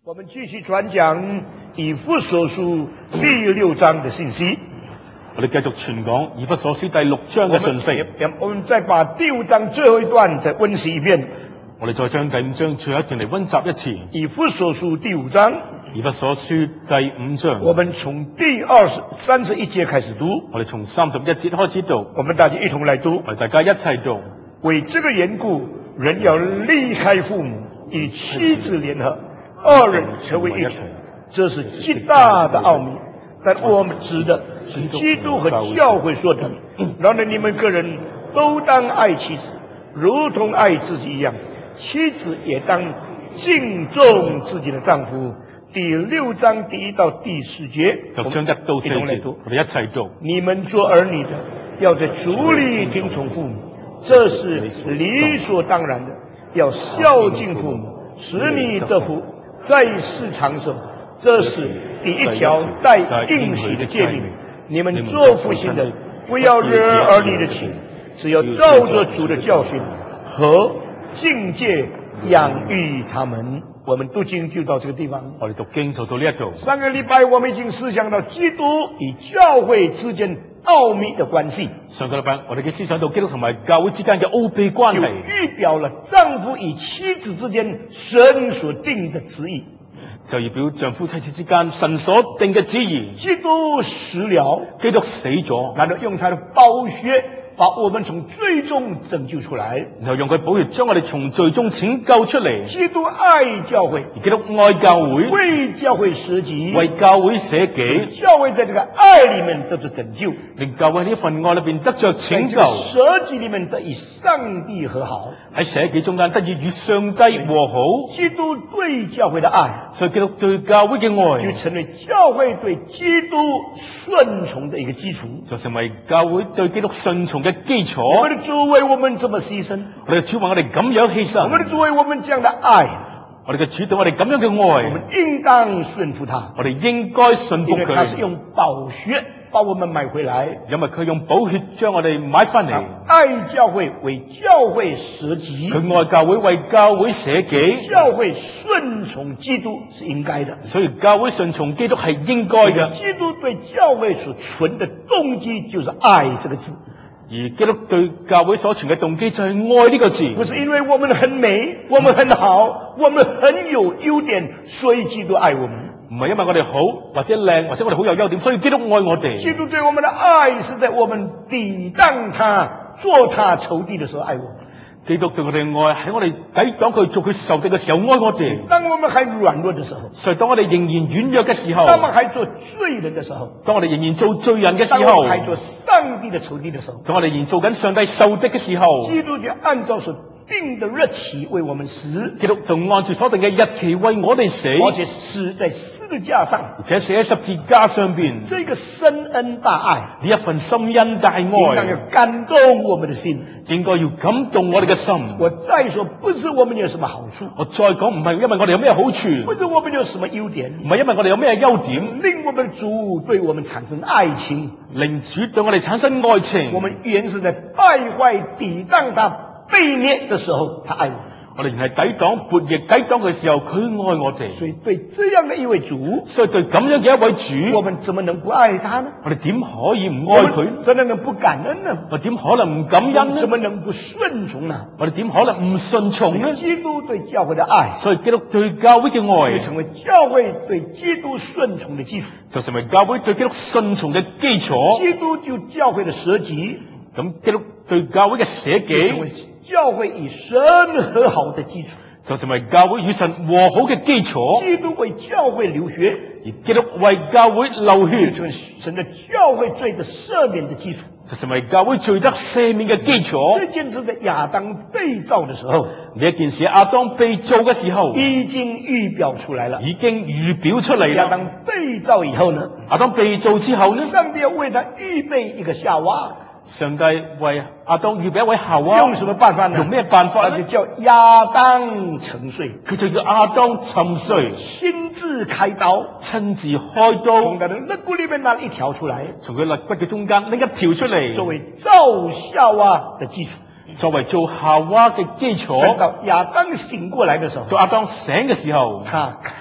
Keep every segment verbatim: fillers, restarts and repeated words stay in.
我们继續傳講以弗所書第六章的信息。 我哋繼續傳講以弗所書第六章嘅信息。 我們再把第五章最後一段再溫習一遍。 我哋再將第五章最後一段嚟溫習一次。 以弗所書第五章。 以弗所書第五章。 我們從第二十三十一節開始讀。 我哋從三十一節開始讀。 我們大家一同來讀。 我哋大家一齊讀。 為這個緣故，人要離開父母，與妻子聯合，二人成為一體，這是極大的奧秘。但我們指的是基督和教會說的。然而你們個人都當愛妻子，如同愛自己一樣；妻子也當敬重自己的丈夫。第六章第一到第四節， 六章一到四節，我哋一齊讀。 你們做兒女的，要在主裡聽從父母，這是理所當然的。要孝敬父母，使你得福，在世長壽，這是第一條帶應許的誡命。你們做父親的，不要惹兒女的情，只要照着主的教訓和境界養育他們。我們讀經就到這個地方。 我哋讀經就到呢一度。 上個禮拜我們已經思想到基督與教會之間奧秘的關係。 上個禮拜我哋嘅思想到基督同埋教會之間嘅奧秘關係， 預表了丈夫與妻子之間神所定的旨意， 就預表丈夫妻子之間神所定嘅旨意。 基督死了， 基督死咗， 然後用他的寶血把我們從罪中拯救出來， 然後用佢寶血將我哋從罪中拯救出嚟。 基督愛教會， 基督愛教會， 為教會捨己， 為教會捨己。 教會在這個愛裡面得着拯救， 令教會喺呢份愛裏邊得着拯救。 捨己裡面得與上帝和好， 喺捨己中間得以與上帝和好。 基督對教會的愛， 所以基督對教會嘅愛， 就成為教會對基督順從的一個基礎， 就成為教會對基督順從嘅基礎。 我們的主為我們這麼犧牲， 我哋嘅主為我哋咁樣犧牲， 我們的主為我們這樣的愛， 我哋嘅主對我哋咁樣嘅愛， 我們應當順服他。 我哋應該順服佢， 因為他是用寶血把我們買回來， 因為佢用寶血將我哋買翻嚟。 愛教會為教會捨己， 佢愛教會為教會捨己。 教會順從基督是應該的， 所以教會順從基督係應該嘅。 基督對教會所存的動機就是愛這個字， 而基督對教會所存嘅動機就係愛呢個字。 不是因為我們很美，我們很好，我們很有優點，所以基督愛我們。 唔係因為我哋好或者靚或者我哋好有優點，所以基督愛我哋。 基督對我們的愛是在我們抵擋他、做他仇敵的時候愛我們。 基督對我哋愛喺我哋抵擋佢做佢仇敵嘅時候愛我哋。 當我們還軟弱的時候， 所以當我哋仍然軟弱嘅時候， 當我們還做罪人的時候， 當我哋仍然做罪人嘅時候， 當我們還做上帝的仇敵的時候， 當我哋仍然做緊上帝仇敵嘅時候， 基督就按照所定的日期為我們死， 基督就按住所定嘅日期為我哋死， 而且死在十字架上， 而且寫喺十字架上邊。 這個深恩大愛， 呢一份深恩大愛， 應當要感動我們的心， 應該要感動我哋嘅心。 我再說，不是我們有什麼好處， 我再講唔係因為我哋有咩好處， 不是我們有什麼優點， 唔係因為我哋有咩優點， 令我們主對我們產生愛情， 令主對我哋產生愛情。 我們原是在敗壞抵擋他背逆的時候，他愛我們。 我哋原係抵擋悖逆抵擋嘅時候，佢愛我哋。 所以對這樣的一位主， 所以對咁樣嘅一位主， 我們怎麼能不愛他呢？ 我哋點可以唔愛佢？ 怎麼能不感恩呢？ 我點可能唔感恩呢？ 怎麼能不順從呢？ 我哋點可能唔順從呢？ 基督對教會的愛， 所以基督對教會嘅愛， 就成為教會對基督順從的基礎， 就成為教會對基督順從嘅基礎。 基督就教會的捨己， 咁基督對教會嘅捨己， 教會與神和好的基礎， 就成為教會與神和好嘅基礎。 基督為教會流血， 而基督為教會流血， 成為神的教會罪的赦免的基礎， 就成為教會罪得赦免嘅基礎。 這件事在亞當被造的時候， 呢一件事亞當被造嘅時候已經預表出來了， 已經預表出嚟啦。 亞當被造以後呢， 亞當被造之後呢， 上帝要為他預備一個夏娃。 上帝為亞當預備一位夏娃， 用什麼辦法呢？ 用咩辦法呢？ 就叫亞當沉睡， 佢就叫亞當沉睡， 親自開刀， 親自開刀， 從他的肋骨裏面拿一條出來， 從佢肋骨嘅中間拎一條出嚟， 作為造夏娃的基礎。 作為做夏娃嘅基礎。 到亞當醒過來的時候， 到亞當醒嘅時候， 他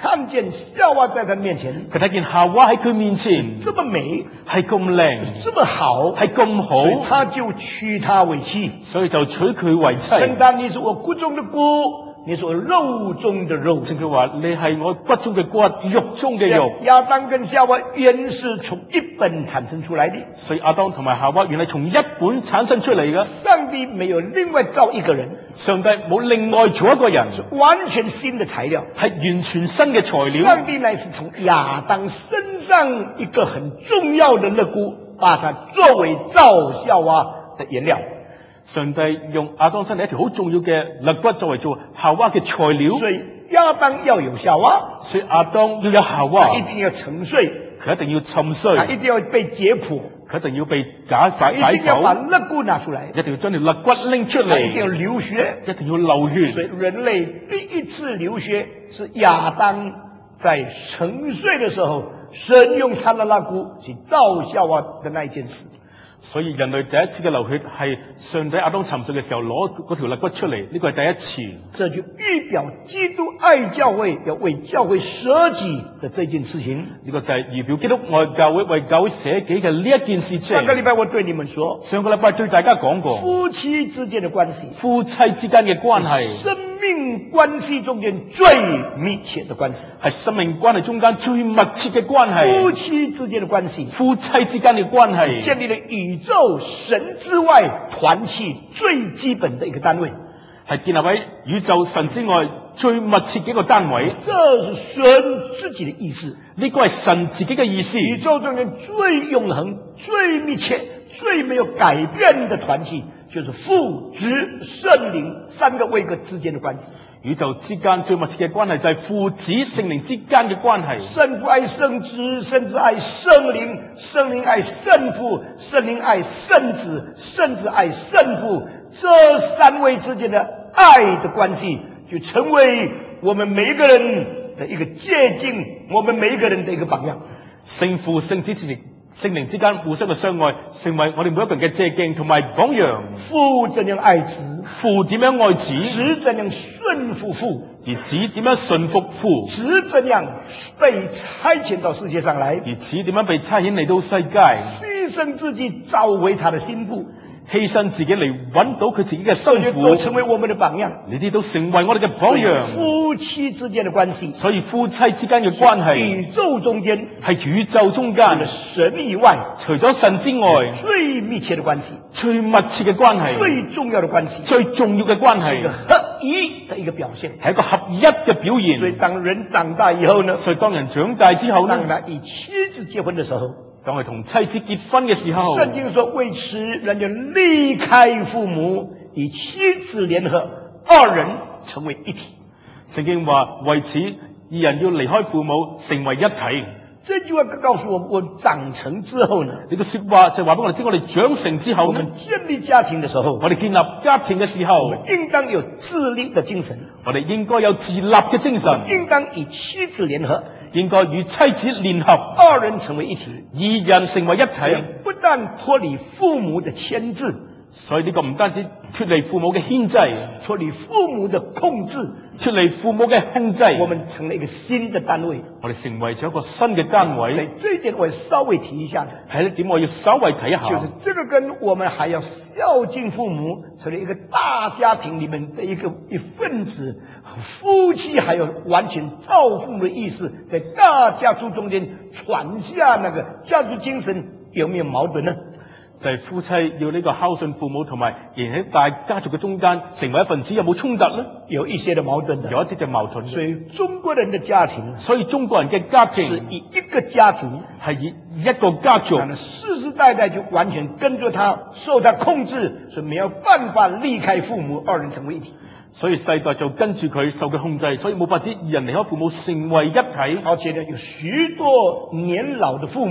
看見夏娃在他面前， 佢睇見夏娃喺佢面前這麼美， 係咁靚， 這麼好， 係咁所以好， 他就娶她為妻。 所以就娶佢為妻。 稱他你是我骨中的骨，你是我肉中的肉。 聖經話你係我骨中嘅骨，肉中嘅肉。 亞當跟夏娃原是從一本產生出來的， 所以亞當同埋夏娃原來從一本產生出嚟嘅。 上帝沒有另外造一個人， 上帝冇另外做一個人， 是完全新的材料， 係完全新嘅材料。 上帝乃是從亞當身上一個很重要的肋骨，把它作為造夏娃的原料。 上帝用亞當身上一條好重要嘅肋骨作為做夏娃嘅材料， 所以亞當要有夏娃， 所以亞當要有夏娃， 他一定要沉睡， 佢一定要沉睡， 他一定要被解剖， 佢一定要被解解一定要把剖， 肋骨拿出來， 一定要將條肋骨拎出他一定要嚟， 流血。 一定要流所以血。 人類第一次流血是亞當在沉睡的時候，神用他的肋骨去造夏娃的那一件事。 所以人類第一次嘅流血係上帝亞當沉睡嘅時候攞嗰條肋骨出嚟，呢個係第一次。 這就預表基督愛教會，要為教會捨己的這件事情。 呢個就係預表基督愛教會為教會捨己嘅呢一件事情。 上個禮拜我對你們說， 上個禮拜對大家講過， 夫妻之間的關係， 夫妻之間嘅關係生命關係中間最密切的關係， 係生命關係中間最密切嘅關係。 夫妻之間的關係， 夫妻之間嘅關係建立了宇宙神之外團契最基本的一個單位， 係建立喺宇宙神之外最密切嘅一個單位。 這是神自己的意思， 呢個係神自己嘅意思。 宇宙中間最永恆、最密切、最沒有改變的團契，就是父子聖靈三個位格之間的關係。 宇宙之間最密切嘅關係就係父子聖靈之間嘅關係。 聖父愛聖子，聖子愛聖靈，聖靈愛聖父，聖靈愛聖子，聖子愛聖父。這三位之間的愛的關係，就成為我們每一個人的一個借鏡，我們每一個人的一個榜樣。 聖父、聖子、聖靈、聖靈之間互相嘅相愛，成為我哋每一個人嘅借鏡同埋榜樣。 父怎樣愛子， 父點樣愛子， 子怎樣順服父， 而子點樣順服父， 子怎樣被差遣到世界上來， 而子點樣被差遣嚟到世界， 犧牲自己找回他的心腹， 犧牲自己嚟揾到佢自己嘅這些心腹， 都成為我們的榜樣。 呢啲都成為我哋嘅榜樣。 夫妻之間的關係， 所以夫妻之間嘅關係宇宙中間係宇宙中除了間神以外除咗神之外最密切的關係， 最密切嘅關係， 最重要的關係， 最重要嘅關是一個係， 合一的一個表現。 係一個合一嘅表所以現。 當人長大以後呢， 所以當人長大之後當呢， 他與妻子結婚的時候， 當佢同妻子結婚嘅時候， 聖經說為此人就離開父母，與妻子聯合，二人成為一體。 聖經話為此二人要離開父母，成為一體。 這句話告訴我們，我們長成之後呢， 呢個說話就話俾我哋知，我哋長成之後呢我們，建立家庭的時候， 我哋建立家庭嘅時候， 我們應當有自立的精神， 我哋應該有自立嘅精神， 應當與妻子聯合， 應該與妻子聯合， 二人成為一體， 二人成為一體。 不但脫離父母的牽制， 所以呢個唔單止脫離父母嘅牽制， 脫離父母的控制， 脫離父母嘅控制， 我們成了一個新的單位。 我哋成為咗一個新嘅單所以位。 這一點我稍微提一下， 係呢點我要稍微睇一下， 就是這個跟我們還要孝敬父母，成為一個大家庭裏面的一個一份子，夫妻還有完全照父母的意思，在大家族中間傳下那個家族精神，有沒有矛盾呢？ 就係夫妻要呢個孝順父母，同埋仍喺大家族嘅中間成為一份子，有冇衝突呢？ 有一些的矛盾的， 有一啲嘅矛盾。 所以中國人的家庭， 所以中國人嘅家是庭以一個家族， 係以一個家族， 那麼世世代代就完全跟着他，受他控制，所以沒有辦法離開父母，二人成為一體。 所以世代就跟住佢受佢控制，所以冇法子二人離開父母成為一體。 而且呢，有許多年老的父母，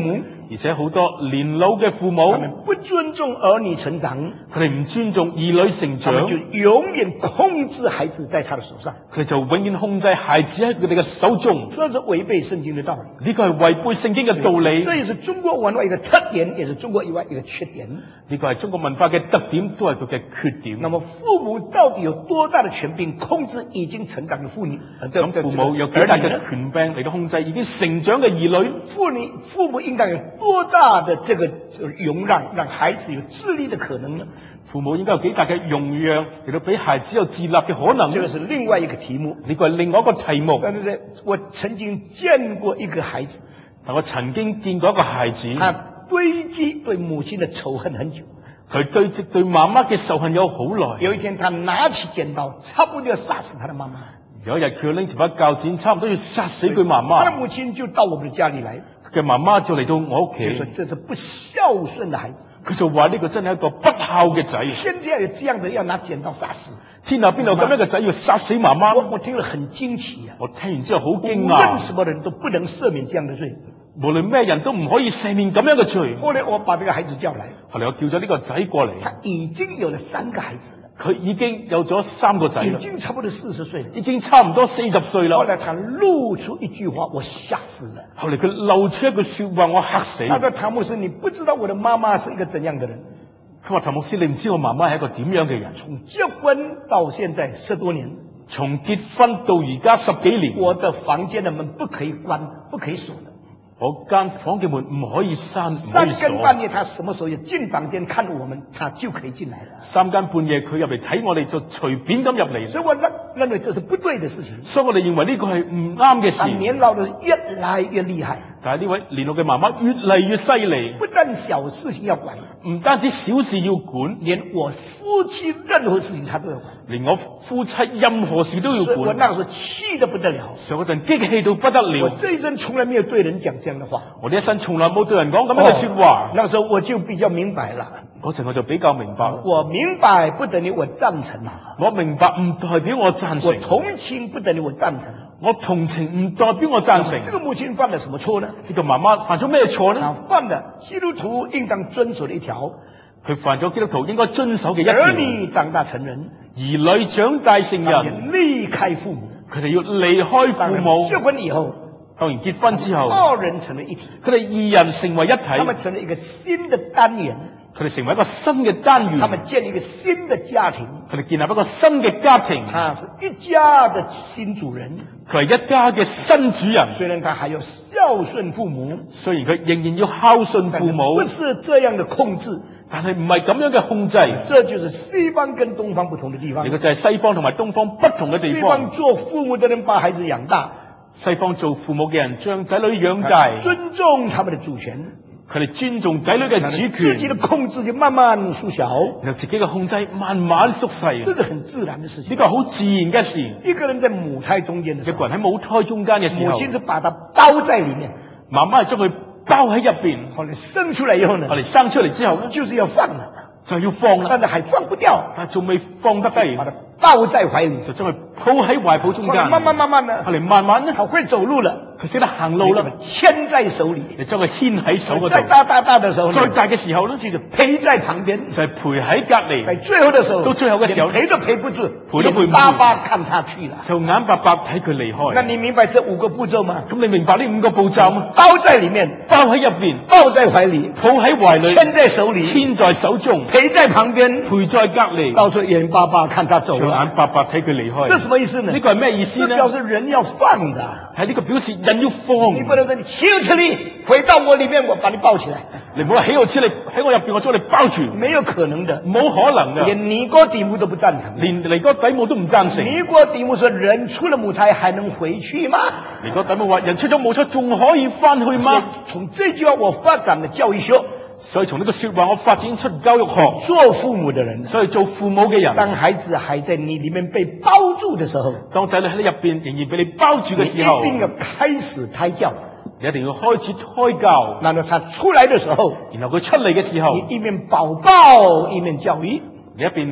而且好多年老嘅父母， 他們不尊重兒女成長， 佢哋唔尊重兒女成他們就長， 永遠控制孩子在他的手上， 佢就永遠控制孩子喺佢哋嘅手中。 這是違背聖經的道理。 呢個係違背聖經嘅道理， 這也是中國文化一個特點，也是中國以外一個缺點。 呢個係中國文化嘅特點，都係佢嘅缺點。 那麼父母到底有多大的權柄控制已經成長的婦女？ 咁父母有幾大嘅權柄嚟到控制已經成長嘅兒女？ 婦女父母應該有多大的這個容讓，讓孩子有自立的可能呢？ 父母應該有幾大嘅容讓嚟到俾孩子有自立嘅可能？ 這個是另外一個題目。 呢個係另外一個題目。 但是我曾經見過一個孩子， 但我曾經見過一個孩子， 他堆積對母親的仇恨很久。 佢堆積對媽媽嘅仇恨有好耐。 有一天，他拿起剪刀，差不多要殺死他的媽媽。 有一日，佢拎住把鉸剪，差唔多要殺死佢媽媽。 他的母親就到我們的家裏來， 佢媽媽就嚟到我屋企， 就說這是不孝順的孩子。 佢就話呢個真係一個不孝嘅仔。 天下有這樣的要拿剪刀殺死， 天下邊度有咁樣嘅仔要殺死媽媽？ 我我聽了很驚奇啊！ 我聽完之後好驚無論訝。 什麼人都不能赦免這樣的罪。 無論咩人都唔可以赦免咁樣嘅罪。 後來我把這個孩子叫來， 後來我叫咗呢個仔過嚟， 他已經有了三個孩子了， 佢已經有咗三個仔已啦， 經差不多四十歲了。 已經差唔多四十歲啦。 後來他露出一句話，我嚇死了。 後來佢漏出一句說話，我嚇死。 他說：譚牧師，你不知道我的媽媽是一個怎樣的人。 佢話：譚牧師，你唔知我媽媽係一個點樣嘅人？ 從結婚到現在十多年， 從結婚到而家十幾年， 我的房間的門不可以關，不可以鎖的。 我間房嘅門唔可以閂，唔可三以鎖。 更半夜，他什麼時候進房間看我們，他就可以進來了。 三更半夜佢入嚟睇我哋，就隨便咁入嚟。 所以我認認為這是不對的事情。 所以我哋認為呢個係唔啱嘅他事。 年老的越來越厲害， 但係呢位年老嘅媽媽越嚟越犀利， 不但小事情要管， 唔單止小事要管， 連我夫妻任何事情他都要管。 連我夫妻任何事都要所以我管。 那時候氣得不得了。 上嗰陣激氣到不得我了。 這一生從來沒有對人講這樣的話。 我呢一生從來冇對人講咁樣嘅說話。 那時候我就比較明白了。 嗰陣我就比較明白。 我明白不等於我贊成啊。 我明白唔代表我贊我成。 同情不等於我贊成。 我同情唔代表我贊成。 這個母親犯了什麼錯呢？ 呢個媽媽犯咗咩錯呢？ 他犯了基督徒應當遵守的一條。 佢犯咗基督徒應該遵守嘅一條。 兒女長大成人， 兒女長大成人， 離開父母， 佢哋要離開父母。 結婚以後， 當然結婚之後， 二人成為一體， 佢哋二人成為一體， 他們成了一個新的單元， 佢哋成為一個新嘅單元， 他們建立一個新的家庭， 佢哋建立一個新嘅家庭， 他是一家的新主人， 佢係一家嘅新主人。 雖然他還要孝順父母， 雖然佢仍然要孝順父母， 不是這樣的控制， 但係唔係咁樣嘅控制。 這就是西方跟東方不同的地方。 呢個就係西方同埋東方不同嘅地西方。 方做父母的人把孩子養大， 西方做父母嘅人將仔女養大， 尊重他們的主權， 佢哋尊重仔女嘅主權， 自己的控制就慢慢縮小， 然後自己嘅控制慢慢縮細。 這是很自然的事情。 呢個係好自然嘅事。 一個人在母胎中間的時候， 一個人喺母胎中間嘅時候， 母親是把他包在裏面， 媽媽係將佢包喺入邊。 後來生出來以後呢， 後嚟生出嚟之後咧， 就是要放了， 就係要放啦， 但是還放不掉， 但係仲未放得低， 把他抱在懷裏， 就將佢抱喺懷抱中間。 後來慢慢慢慢呢， 後嚟慢慢咧， 他會走路了， 佢識得行路啦， 牽在手裏， 你將佢牽喺手嗰度。 再大大大的時候， 再大嘅時候咧， 就陪在旁邊， 就係陪喺隔離。 在最後的時候， 到最後嘅時候， 陪都陪不住， 陪都陪唔住， 巴巴看他去了， 就眼白白睇佢離開。 那你明白這五個步驟嗎？ 咁你明白呢五個步驟嗎？ 包在裏面， 包喺入邊， 抱在懷裏， 抱喺懷裏， 牽在手裏， 牽在手中， 陪在旁邊， 陪在隔離， 到時候眼巴巴看他走了， 眼白白睇佢離開。 這什麼意思呢？ 呢個係咩意思呢？ 這表示人要放的， 係呢個表示人要放。 你不能說你豈有此理，回到我裏面，我把你抱起來。 你唔好話豈有此理，喺我入邊，我將你包住， 沒有可能的， 冇可能嘅。 連尼哥底母都不贊成， 連尼哥底母都唔贊成。 尼哥底母說：人出了母胎還能回去嗎？ 尼哥底母話：人出咗母胎仲可以翻去嗎？ 從這句話我發展了教育學， 所以從呢個說話我發展出教育學。 做父母的人， 所以做父母嘅人， 當孩子還在你裏面被包住的時候， 當仔女喺你入邊仍然被你包住嘅時候， 你一定要開始胎教。 你一定要開始胎教。 然後他出來的時候， 然後佢出嚟嘅時候， 你一面保抱一面教育， 你一邊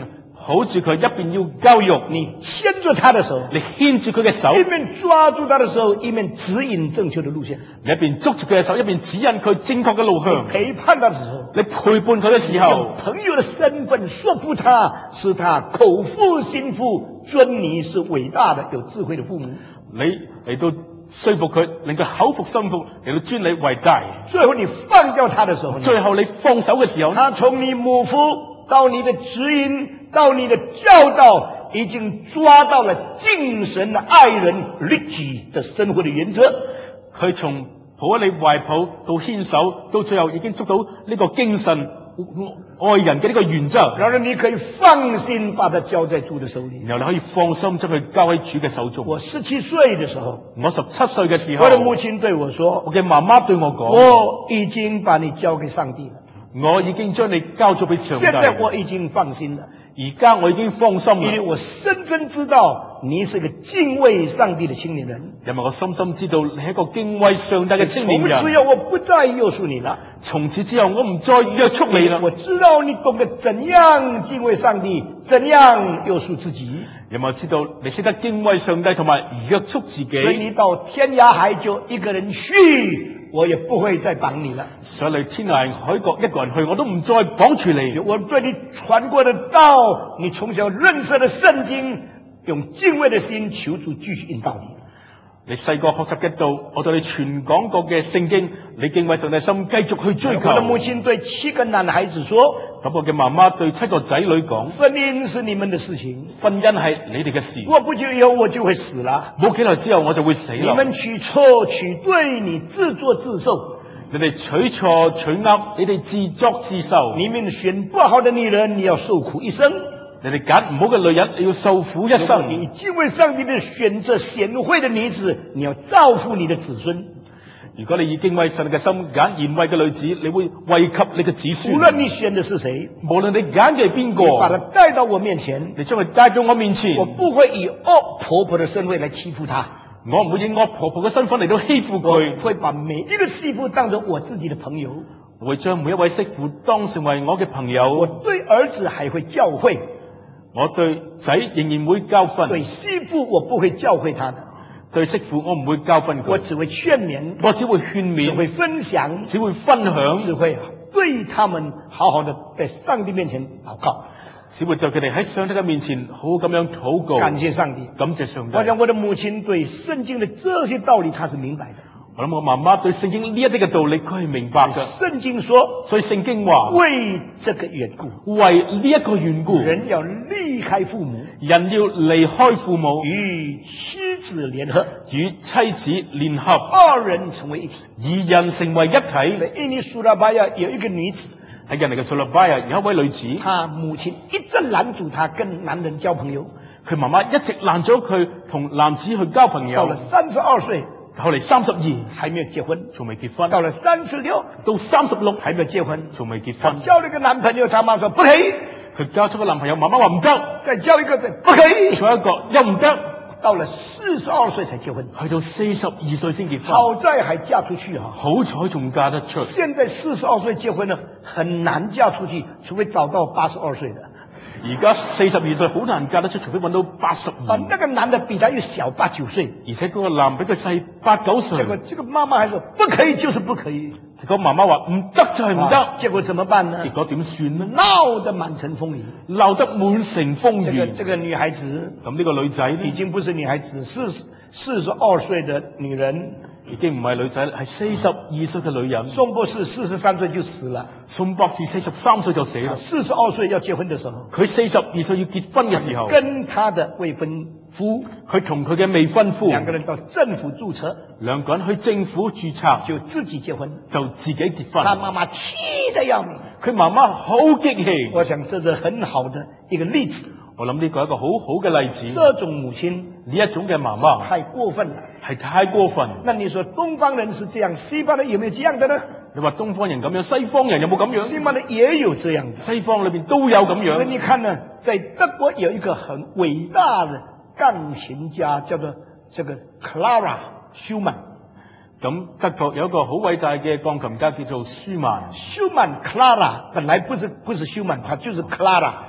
好似佢一邊要教育， 你牽住他的手， 你牽住佢嘅手， 一面抓住他的手，一面指引正確的路線。 你一邊捉住佢嘅手，一邊指引佢正確嘅路向。 陪伴他的時候， 你陪伴佢嘅時候， 用朋友的身份說服他，使他口服心服，尊你是偉大的、有智慧的父母。 你嚟到說服佢，令佢口服心服，嚟到尊你為大。 最後你放掉他的時候， 最後你放手嘅時候， 他從你母腹到你的指引，到你的教導，已經抓到了敬神的愛人律己的生活的原則。 佢從抱喺你懷抱到牽手，到最後已經捉到呢個精神愛人嘅呢個原則。 然後你可以放心把它交在主的手裏， 然後你可以放心將佢交喺主嘅手中。 我十七歲的時候， 我十七歲嘅時候， 我的母親對我說， 我嘅媽媽對我講， 我已經把你交給上帝了， 我已經將你交咗俾上帝。 現在我已經放心了， 而家我已經放心啦， 因為我深深知道你是個敬畏上帝的青年人。 因為我深深知道你係一個敬畏上帝嘅青年人。 從此以後我不再約束你了， 從此之後我唔再約束你啦。 我知道你懂得怎樣敬畏上帝，怎樣約束自己。 有冇知道你識得敬畏上帝同埋約束自己？ 所以你到天涯海角一個人去，我也不會再綁你了。 所以天涯海角一個人去，我都唔再綁住你。 我對你傳過的道，你從小認識的聖經，用敬畏的心求主繼續引導你。 你細個學習嘅道，我對你傳講過嘅聖經，你敬畏上帝心繼續去追求。 我的母親對七個男孩子說， 咁我嘅媽媽對七個仔女講， 婚姻是你們的事情， 婚姻係你哋嘅事。 過不久以後我就會死了， 冇幾耐之後我就會死啦。 你們取錯取對，你自作自受。 你哋取錯取啱，你哋自作自受。 你們選不好的女人，你要受苦一生。 你哋揀唔好嘅女人，你要受苦一生。 你敬畏上帝的選擇賢惠的女子，你要造福你的子孫。 如果你以敬畏上帝嘅心揀賢惠嘅女子，你會惠及你嘅子孫。 無論你選的是誰， 無論你揀嘅係邊個， 把他帶到我面前， 你將佢帶到我面前， 我不會以惡婆婆的身份來欺負他， 我唔會以惡婆婆嘅身份嚟到欺負佢， 我會把每一個媳婦當作我自己的朋友， 我會將每一位媳婦當成為我嘅朋友。 我對兒子還會教誨， 我對仔仍然會教訓， 對媳婦我不會教誨他的， 對媳婦我唔會教訓佢， 我只會勸勉， 我只會勸勉， 只會分享， 只會分享， 只會對他們好好的在上帝面前禱告， 只會對佢哋喺上帝嘅面前好好咁樣禱告。 感謝上帝， 感謝上帝。 我想我的母親對聖經的這些道理，她是明白的。 我諗我媽媽對聖經呢一啲嘅道理，佢係明白嘅。 聖經說， 所以聖經話， 為這個緣故， 為呢一個緣故， 人要離開父母， 人要離開父母， 與妻子聯合， 與妻子聯合， 二人成為一體， 二人成為一體。 在印尼蘇拉巴亞有一個女子， 喺印尼嘅蘇拉巴亞有一位女子， 她母親一直攔住她跟男人交朋友， 佢媽媽一直攔咗佢同男子去交朋友。 到了三十二歲， 後嚟三十二， 還沒有結婚， 仲未結婚。 到了三十六， 到三十六， 還沒有結婚， 仲未結婚。 交了一個男朋友，他媽說不可以。 佢交咗個男朋友，媽媽話唔得。 再交一個，不可以。 再一個又唔得。 到了四十二歲才結婚， 去到四十二歲先結婚。 好在還嫁出去啊！ 好彩仲嫁得出。 現在四十二歲結婚呢，很難嫁出去，除非找到八十二歲的。 而家四十二歲好難嫁得出，除非揾到八十二。 啊，那個男的比他又小八九歲， 而且嗰個男比佢細八九歲。 結果這個媽媽還說不可以，就是不可以。 個媽媽話唔得就係唔得。 結果怎麼辦呢？ 結果點算呢？ 鬧得滿城風雨， 鬧得滿城風雨。 這個這個女孩子， 咁呢個女仔已經不是女孩子，四四十二歲的女人， 已經唔係女仔，係四十二歲嘅女人。 宋博士四十三歲就死了， 宋博士四十三歲就死啦。 四十二歲要結婚的時候， 佢四十二歲要結婚嘅時候， 跟他的未婚夫， 佢同佢嘅未婚夫兩個人到政府註冊， 兩個人去政府註冊， 就自己結婚， 就自己結婚。 他媽媽氣得要命， 佢媽媽好激氣。 我想這是很好的一個例子。 我諗呢個係一個好好嘅例子。 這種母親， 呢一種嘅媽媽太過分了， 係太過分。 那你說東方人是這樣，西方人有沒有這樣的呢？ 你話東方人咁樣，西方人有冇咁樣？ 西方人也有這樣的， 西方裏邊都有咁樣。 所以你看呢，在德國有一個很偉大的鋼琴家，叫做這個 Clara Schumann。 咁德國有一個好偉大嘅鋼琴家叫做舒曼。 Schumann Clara 本來不是不是 Schumann，他就是 Clara。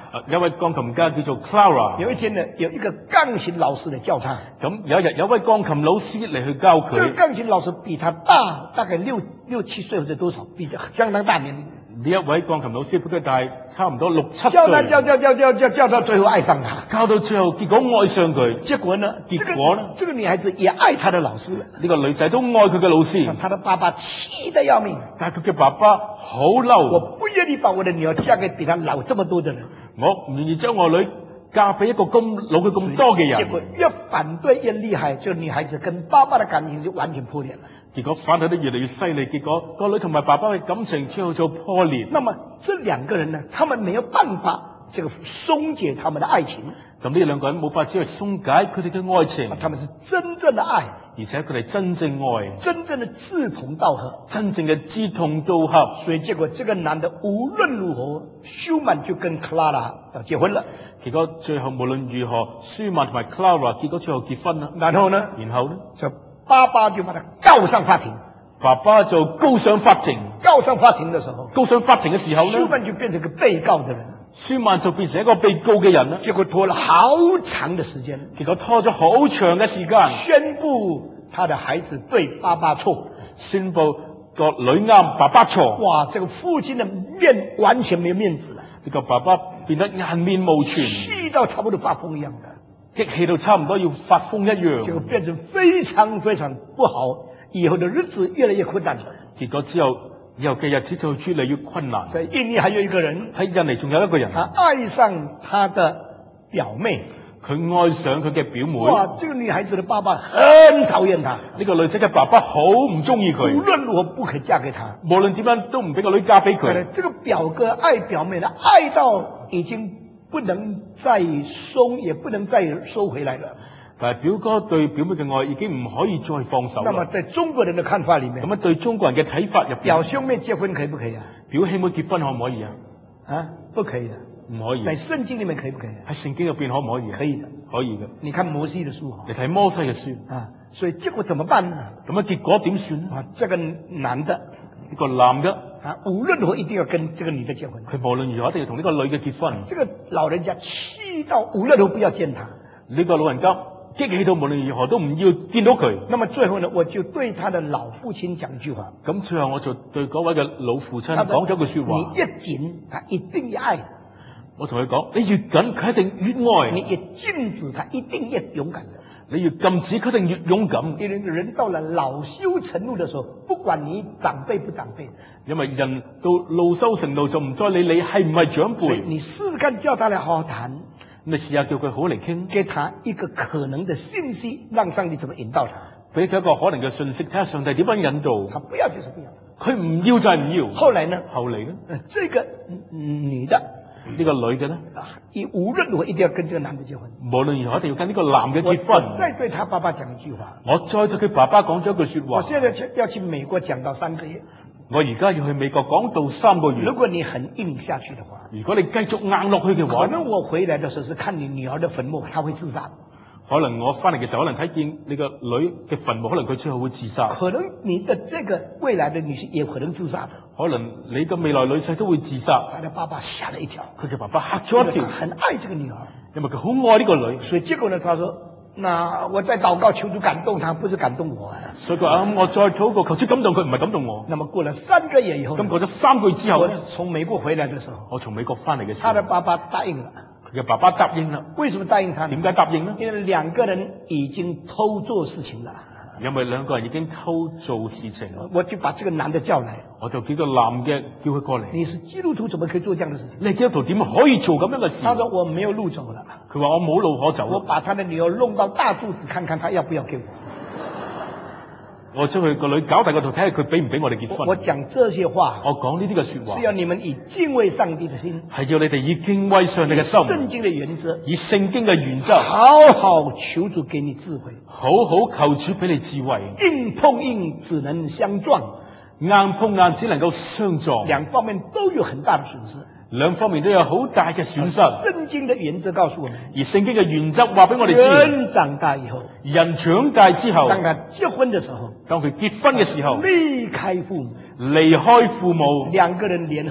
有位鋼琴家叫做 Clara。 有一天呢，有一個鋼琴老師嚟教他。 咁有一日有位鋼琴老師嚟去教佢。 這個鋼琴老師比他大大概六六七歲或者多少，比較相當大年齡。 呢一位鋼琴老師比佢大差唔多六七歲。 教他教教教教教教到最後愛上他。 教到最後結果愛上佢。 結果呢？ 結果呢？ 這個、這個女孩子也愛她的老師。 呢個女仔都愛佢嘅老師。 她的爸爸氣得要命。 但係佢嘅爸爸好嬲。 我不願意把我的女兒嫁給比她老這麼多的人。 我唔願意將我女嫁俾一個咁老佢咁多嘅人。 結果越反對越厲害，就女孩子跟爸爸的感情就完全破裂了。 結果反對得越嚟越犀利，結果個女同埋爸爸嘅感情最後就破裂。 那麼這兩個人呢，他們沒有辦法這個鬆解他們的愛情。 咁呢兩個人冇法子去鬆解佢哋嘅愛情。 他們是真正的愛， 而且佢哋真正愛， 真正的志同道合， 真正嘅志同道合。 所以結果這個男的無論如何，舒曼就跟 Clara 要結婚了。 結果最後無論如何，舒曼同埋 Clara 結果最後結婚啦。 然後呢？ 然後呢？ 就爸爸就把他告上法庭。 爸爸就告上法庭。 告上法庭的時候， 告上法庭嘅時候呢？ 舒曼就變成個被告的人。 舒曼就變成一個被告嘅人啦。 結果拖了好長的時間。 結果拖咗好長嘅時間。 宣布他的孩子對爸爸錯。 宣布個女啱，爸爸錯。 哇！這個父親的面完全沒有面子了。 呢個爸爸變得顏面無存， 氣到差不多發瘋一樣的， 激氣到差唔多要發瘋一樣。 結果變成非常非常不好，以後的日子越來越困難了。 結果之後，以後嘅日子就越嚟越困難。 在印尼還有一個人， 喺印尼仲有一個人， 他愛上他的表妹， 佢愛上佢嘅表妹。 哇！這個女孩子的爸爸很討厭他， 呢個女仔嘅爸爸好唔中意佢， 無論如何不可以嫁給他， 無論點樣都唔俾個女嫁俾佢。 這個表哥愛表妹呢，愛到已經不能再鬆，也不能再收回來了。 但係表哥對表妹嘅愛已經唔可以再放手。 那麼在中國人的看法裏面， 咁樣對中國人嘅睇法入邊， 表兄妹結婚可以不可以啊？ 表兄妹結婚可唔可以啊？ 啊，不可以的。 唔可以。 在聖經裏面可以不可以？ 喺聖經入邊可唔可以？ 可以的， 可以嘅。 你看摩西的書， 你睇摩西嘅書啊，所以結果怎麼辦呢？ 咁啊，結果點算呢？ 啊，這個男的， 呢個男嘅啊，無論如何一定要跟這個女的結婚。 佢無論如何一定要同呢個女嘅結婚。 這個老人家氣到無論如何不要見他。 呢個老人家激氣到無論如何都唔要見到佢。 那麼最後呢，我就對他的老父親講一句話。 咁最後我就對嗰位嘅老父親講咗句說話。 你越緊，他一定越愛。 我同佢講，你越緊，佢一定越愛； 你越禁止，他一定越勇敢。 你越禁止，佢一定越勇敢。 因為人到了惱羞成怒的時候，不管你長輩不長輩， 因為人到惱羞成怒就唔再理你係唔係長輩。 你試試看叫他嚟好好談， 你試下叫佢好嚟傾， 給他一個可能的信息，讓上帝怎麼引導他， 俾佢一個可能嘅信息，睇下上帝點樣引導。 他不要就是不要， 佢唔要就係唔要。 後來呢？ 後嚟呢？ 這個女的。 呢個女嘅咧， 啊，你無論如何一定要跟這個男的結婚。 無論如何一定要跟呢個男嘅結婚。 我再對他爸爸講一句話。 我再對佢爸爸講咗一句說話。 我現在要去美國講到三個月。 我而家要去美國講到三個月。 如果你很硬下去的話， 如果你繼續硬落去嘅話， 可能我回來的時候是看你女兒的墳墓，他會自殺。 可能我翻嚟嘅時候，可能睇見你個女嘅墳墓，可能佢最後會自殺。 可能你的這個未來的女婿也可能自殺。 可能你嘅未來女婿都會自殺。 他的爸爸嚇了一跳， 佢嘅爸爸嚇咗一跳。 很愛這個女兒， 因為佢好愛呢個女。 所以結果呢，他說：那我再禱告求主感動他，不是感動我。 所以佢話：我再禱告求主感動佢，唔係感動我。 那麼過了三個月以後， 咁過咗三個月之後我從美國回來的時候， 我從美國翻嚟嘅時候， 他的爸爸答應了。 佢嘅爸爸答應啦。 為什麼答應他呢？ 點解答應呢？ 因為兩個人已經偷做事情了。 因為兩個人已經偷做事情了。 我就把這個男的叫來， 我就叫個男嘅叫佢過嚟。 你是基督徒，怎麼可以做這樣的事情？ 你基督徒點可以做咁樣嘅事？ 他說我沒有路走了。 佢話我冇路可走。 我把他的女兒弄到大肚子，看看他要不要給我。 我將佢個女搞大個肚，睇下佢俾唔俾我哋結婚。 我講這些話， 我講呢啲嘅說話， 是要你們以敬畏上帝的心， 係要你哋以敬畏上帝嘅心， 聖經的原則， 以聖經嘅原則， 好好求主給你智慧， 好好求主俾你智慧。 硬碰硬只能相撞， 硬碰硬只能夠相撞， 兩方面都有很大的損失。 兩方面都有好大嘅損失。 聖經的原則告訴我們， 而聖經嘅原則話俾我哋知， 人長大以後， 人長大之後， 當他結婚的時候， 當佢結婚嘅時候， 離開父母， 離開父母， 兩個人聯合，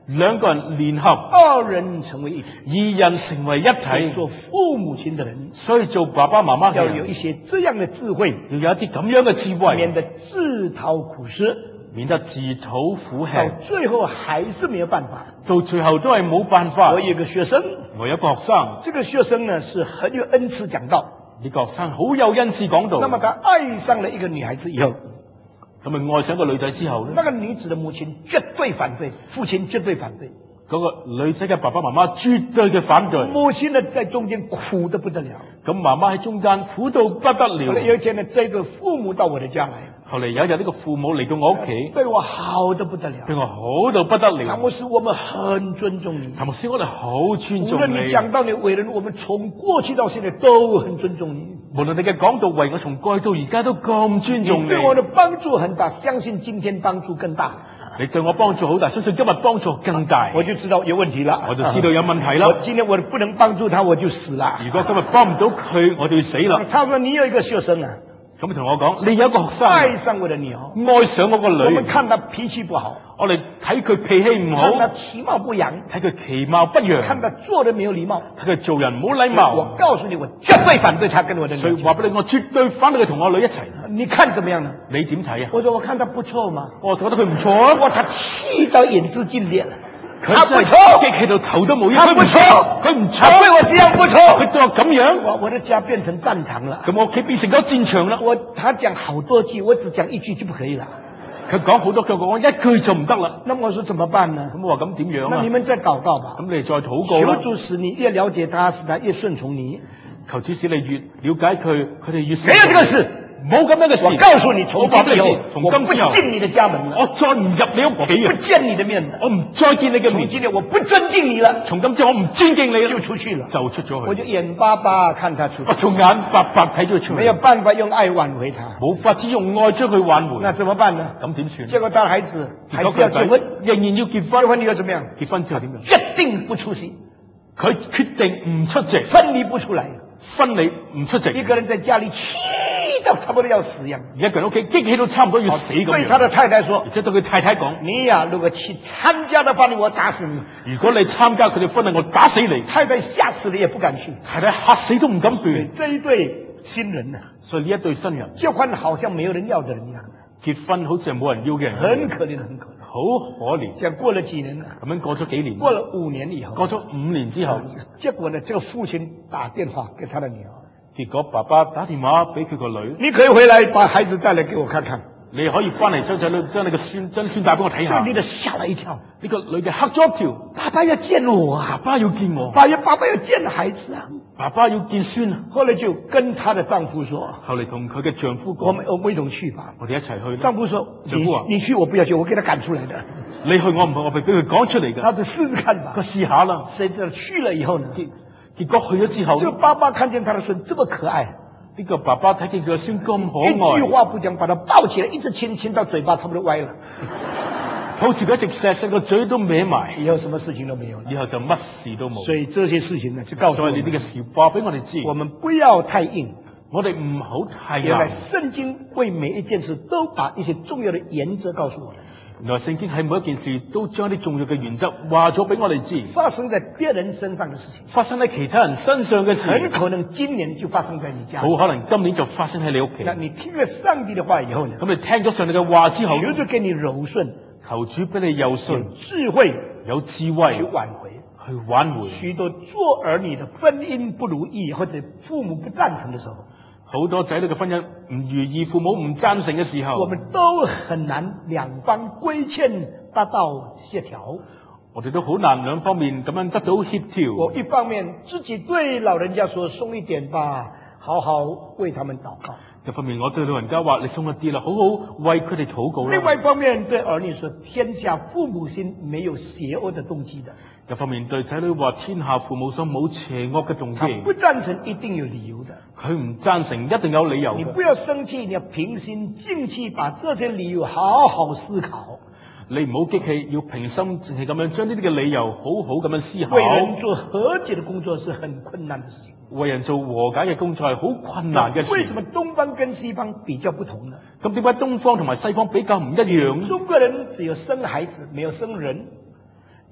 兩個人聯合， 二人成為一體。 二人成為一體。 做父母親的人， 所以做爸爸媽媽嘅要人有一些這樣的智慧， 要有一啲咁樣嘅智慧， 免得自討苦吃， 免得自討苦到吃， 最後還是沒有辦法。 到最後都係冇辦法。 我有一個學生， 我有一個學生， 這個學生呢是很有恩賜講道， 呢個學生好有恩賜講道。 那麼他愛上了一個女孩子以後， 咁咪愛上一個女仔之後咧， 那個女子的母親絕對反對，父親絕對反對， 嗰個女仔嘅爸爸媽媽絕對嘅反對， 母親呢在中間苦得不得了。 咁媽媽喺中間苦到不得了。 後來有一天呢，這個父母到我的家來， 後嚟有一日呢個父母嚟到我屋企， 對我好得不得了， 對我好到不得了。 譚牧師，我們很尊重你。 譚牧師，我哋好尊無論重你。 你講到你為人，我們從過去到現在都很尊重你。 無論你嘅講道為我從過去到而家都咁尊重你。 你對我的幫助很大，相信今天幫助更大。 你對我幫助好大，相信今日幫助更大。 我就知道有問題了， 我就知道有問題啦。 我今天我不能幫助他，我就死了。 如果今日幫唔到佢，我就要死啦。 他說你有一個學生啊， 咁同我講，你有一個學生愛上我的女兒， 愛上我個女。 我們看他脾氣不好， 我哋睇佢脾氣唔好， 看他其貌不揚， 睇佢其貌不揚， 看他做人沒有禮貌， 睇佢做人冇禮貌。 我告訴你，我絕對反對他跟我的女兒。 所以話俾你，我絕對反對佢同我女一齊。 你看怎麼樣呢？ 你點睇啊？ 我說我看他不錯嘛， 我覺得佢唔錯啊。 哇，他氣到眼珠盡裂了。 他不錯， 激氣到頭都冇喐。 他不錯， 佢唔錯， 他對我這樣不錯， 佢對我咁樣， 我我的家變成戰場了。 咁我屋企變成咗戰場啦。 我他講好多句，我只講一句就不可以了。 佢講好多句，我一句就唔得啦。 那麼我說怎麼辦呢？ 咁我話咁點樣啊？ 那你們再禱告吧。 咁你再禱告啦。 求主使你越了解他，使他越順從你。 求主使你越了解佢，佢哋越。 沒有這個事。 冇咁樣嘅事。 我告訴你，從今以後， 從今之後， 我不進你的家門了。 我再唔入你屋企， 不見你的面了。 我唔再見你嘅面。 從今天我不尊敬你了。 從今之後我唔尊敬你啦， 就出去了， 就出咗去。 我就眼巴巴看他出去。 我從眼白白睇咗佢出去。 沒有辦法用愛挽回他， 冇法子用愛將佢挽回。 那怎麼辦呢？ 咁點算？ 結果他孩子還是要結婚， 仍然要結婚。 結婚你要怎麼樣？ 結婚之後點樣？ 決定不出席， 佢決定唔出席， 分離不出來， 婚禮唔出席。 一個人在家裏氣到差不多要死一樣， 一個人屋企激氣到差唔多要死咁樣。 對他的太太說， 而且對佢太太講： 你呀、啊，如果去參加的話，我打死你。 如果你參加佢哋婚禮，我打死你。 太太嚇死了也不敢去， 太太嚇死都唔敢去。 這一對新人啊， 所以呢一對新人結婚好像沒有人要的人一樣， 結婚好似係冇人要嘅人， 很可憐，很可憐， 好可憐。 這樣過了幾年了， 咁樣過咗幾年， 過了五年以後， 過咗五年之後， 結果呢，這個父親打電話給他的女兒。 結果爸爸打電話俾佢個女， 你可以回來把孩子帶來給我看看。 你可以翻嚟將仔女將你個孫將孫帶俾我睇下。 這女的嚇了一跳， 呢個女嘅嚇咗一跳。 爸爸要見我啊！ 爸爸要見我。 爸爸爸爸要見孩子啊！ 爸爸要見孫啊！ 後來就跟她的丈夫說， 後嚟同佢嘅丈夫講， 我們我們一同去吧。 我哋一齊去。 丈夫說， 丈夫啊， 你你去我不要去，我給他趕出來的。 你去我唔去，我俾俾佢趕出嚟嘅。 他就試試看吧。 佢試下啦。 誰知道去了以後呢？ 結果去咗之後， 這個爸爸看見他的孫這麼可愛。 呢個爸爸睇見佢個孫咁可愛， 一句話不講，把他抱起來，一直親親到嘴巴差不多歪了， 好似佢一直錫錫個嘴都歪埋， 以後什麼事情都沒有了， 以後就乜事都冇。 所以這些事情呢，就告訴我們， 所以你呢個事話俾我哋知， 我們不要太硬， 我哋唔好太硬。 原來聖經為每一件事都把一些重要的原則告訴我們。 原來聖經喺每一件事都將啲重要嘅原則話咗俾我哋知。 發生在別人身上嘅事情， 發生喺其他人身上嘅事， 很可能今年就發生在你家。 好可能今年就發生喺你屋企。 那你聽了上帝的話以後呢？ 咁你聽咗上帝嘅話之後， 求主給你柔順， 求主俾你柔順、 智慧、 有智慧去挽回， 去挽回。 許多做兒女的婚姻不如意，或者父母不贊成的時候， 好多仔女嘅婚姻唔如意，父母唔贊成嘅時候， 我們都很難兩方歸欠達到協調。 我哋都好難兩方面咁樣得到協調。 我一方面自己對老人家說鬆一點吧，好好為他們禱告； 一方面我對老人家話你鬆一啲啦，好好為佢哋禱告啦。 另外一方面對兒女說，天下父母心沒有邪惡的動機的。 一方面對仔女話，天下父母心冇邪惡嘅動機。 他不贊成一定有理由的， 佢唔贊成一定有理由嘅。 你不要生氣，你要平心靜氣把這些理由好好思考。 你唔好激氣，要平心靜氣咁樣將呢啲嘅理由好好咁樣思考。 為人做和解的工作是很困難的事情， 為人做和解嘅工作係好困難嘅事。 為什麼東方跟西方比較不同呢？ 咁點解東方同埋西方比較唔一樣？ 中國人只有生孩子，沒有生人。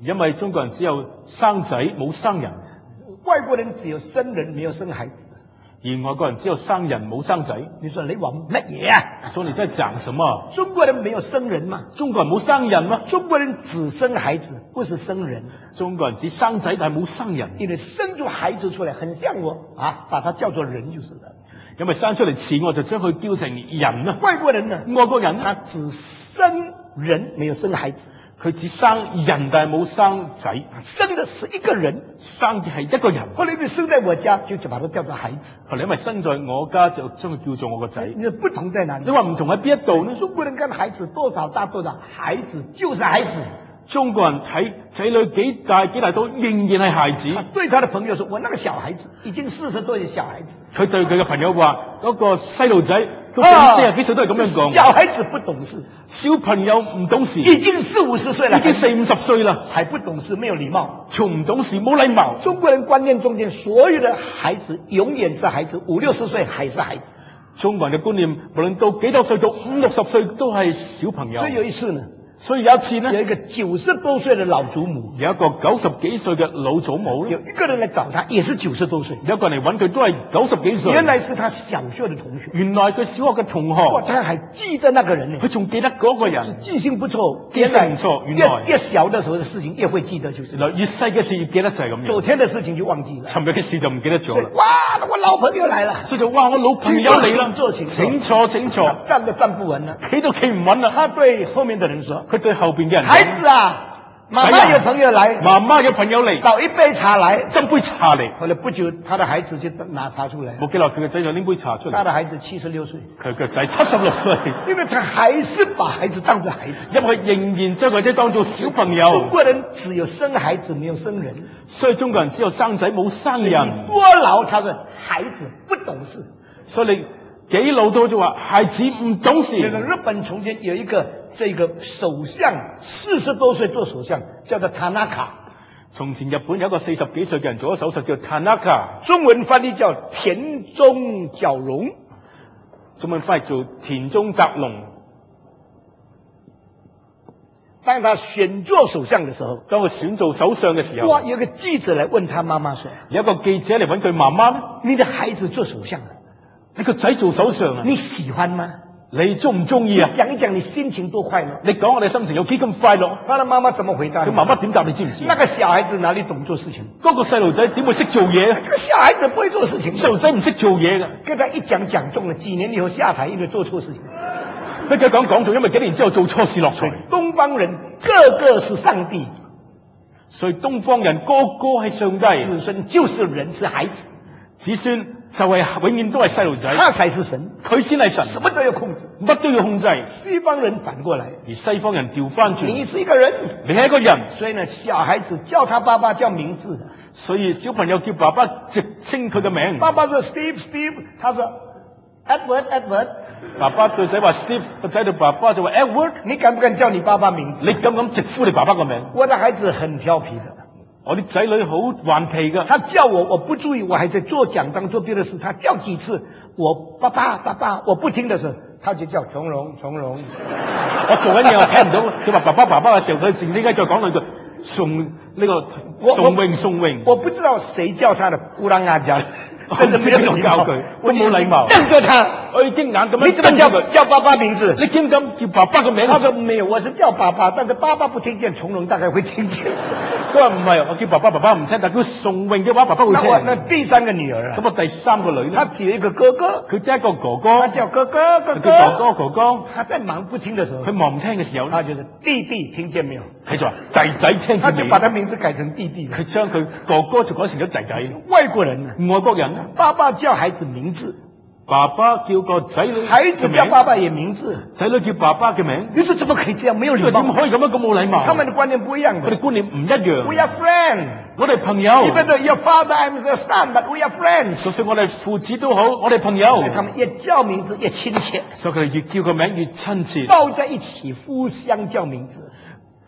因為中國人只有生仔冇生人， 外國人只有生人沒有生孩子， 而外國人只有生人冇生仔。 你說你話乜嘢啊？ 所以你在講什麼？ 中國人沒有生人嘛？ 中國人冇生人嗎？ 中國人只生孩子，不是生人。 中國人只生仔但係冇生人， 因為生出孩子出來很像我啊，把它叫做人就是了。 因為生出嚟似我就將佢叫成人啊。 外國人呢？ 外國人他只生人，沒有生孩子。 佢只生人但係冇生仔， 生的是一個人， 生嘅係一個人。 後來因為生在我家，就就把它叫做孩子。 後來因為生在我家，就將佢叫做我個仔。 你不同在哪裡？ 你話唔同喺邊一度呢？ 中國人看孩子多少大多少，孩子就是孩子。 中國人睇仔女幾大幾大都仍然係孩子。 他對他的朋友說：我那個小孩子已經四十多歲小孩子。 佢對佢嘅朋友話：嗰個細路仔到四十幾歲都係咁樣講。 小孩子不懂事， 小朋友唔懂事， 已經四五十歲了， 已經四五十歲啦， 還不懂事，沒有禮貌， 仲唔懂事冇禮貌。 中國人觀念中間，所有的孩子永遠是孩子，五六十歲還是孩子。 中國人嘅觀念，無論到幾多歲到五六十歲都係小朋友。 所以有一次呢。 所以有一次呢， 有一個九十多歲的老祖母， 有一個九十幾歲嘅老祖母， 有一個人來找他，也是九十多歲， 有一個人嚟揾佢都係九十幾歲。 原來是他小學的同學， 原來佢小學嘅同學， 哇，他還記得那個人呢， 佢仲記得嗰個人， 記性不錯， 記性唔錯。原來越越小的時候的事情越會記得，就是越細嘅事越記得就係咁樣。 昨天的事情就忘記了， 尋日嘅事就唔記得咗啦。 哇，我老朋友來了， 所以就哇，我老朋友嚟啦， 請請坐請坐， 站都站不穩了， 企都企唔穩啦。 他對後面的人說， 佢對後邊嘅人。 孩子啊，媽媽有朋友來， 媽媽有朋友嚟， 倒一杯茶來， 斟杯茶嚟。 後來不久，他的孩子就拿茶出來， 冇幾耐，佢個仔就拎杯茶出嚟。 他的孩子七十六歲， 佢個仔七十六歲， 因為他還是把孩子當作孩子， 因為仍然將個仔當做小朋友。 中國人只有生孩子，沒有生人， 所以中國人只有生仔冇生人。 多勞他的孩子不懂事， 所以你幾老都就話孩子唔懂事。 那個日本從前有一個這個首相，四十多歲做首相，叫做塔納卡。 從前日本有一個四十幾歲嘅人做咗首相叫塔納卡， 中文翻譯叫田中角榮， 中文翻譯做田中澤龍。 當他選做首相的時候， 當佢選做首相嘅時候， 哇，有個記者來問他媽媽說， 有一個記者嚟揾佢媽媽， 你的孩子做首相啊？ 你個仔做首相啊？ 你喜歡嗎？ 你中唔中意啊？ 講一講你心情多快樂。 你講我哋心情有幾咁快樂？ 他的媽媽怎麼回答？ 佢媽媽點答你知唔知？ 那個小孩子哪裡懂做事情？ 嗰個細路仔點會識做嘢？ 那個小孩子不會做事情。 細路仔唔識做嘢㗎。 跟他一講講中了，幾年以後下台，因為做錯事情。 佢佢講講中，因為幾年之後做錯事落台。 東方人個個是上帝， 所以東方人個個係上帝， 子孫就是人，是孩子。 子孫就係永遠都係細路仔， 他才是神， 佢先係神， 什麼都要控制， 乜都要控制。 西方人反過來， 而西方人調翻轉， 你是一個人， 你係一個人， 所以呢，小孩子叫他爸爸叫名字， 所以小朋友叫爸爸直稱佢嘅名。 爸爸說 Steve Steve，他說 Edward Edward。 爸爸對仔話 Steve，個仔對爸爸就話 Edward。 你敢不敢叫你爸爸名字？ 你敢唔敢直呼你爸爸個名？ 我的孩子很調皮的。 我啲仔女好頑皮噶， 他叫我，我不注意，我還在做講章做別的事，他叫幾次，我爸爸爸爸，我不聽的時候，他就叫從容從容。 我做緊嘢我聽唔到，佢話爸爸爸爸嘅時候，佢靜啲解再講兩句宋呢個宋榮宋榮。 我不知道誰叫他的姑啷亞家， 真係沒有教佢，都冇禮貌。 瞪着他， 我已經眼咁樣。 你怎麼叫叫爸爸名字？ 你竟敢叫爸爸個名？ 他說沒有，我是叫爸爸，但是爸爸不聽見，從容大概會聽見。 佢話唔係，我叫爸爸，爸爸唔聽，但佢宋榮嘅話，爸爸會聽。 那我那第三個女兒啊？ 咁啊，第三個女呢？ 他只有一個哥哥， 佢得一個哥哥， 他叫哥哥哥哥。 叫哥哥哥哥。 他在忙不聽的時候， 佢忙唔聽嘅時候， 他就是弟弟，聽見沒有？ 佢就話弟弟聽見未？ 他就把他名字改成弟弟， 佢將佢哥哥就改成咗弟弟。 外國人啊， 外國人， 爸爸叫孩子名字。 爸爸叫個仔女， 孩子叫爸爸也名字， 仔女叫爸爸嘅名。 你說怎麼可以這樣？沒有禮貌。 點可以咁樣咁冇禮貌？ 他們的觀念不一樣的。 佢哋觀念唔一樣。 We are friends， 我哋朋友。 Even though your father I'm your son, but we are friends。 就算我哋父子都好，我哋朋友。 他們越叫名字越親切， 所以佢哋越叫個名越親切。 抱在一起，互相叫名字。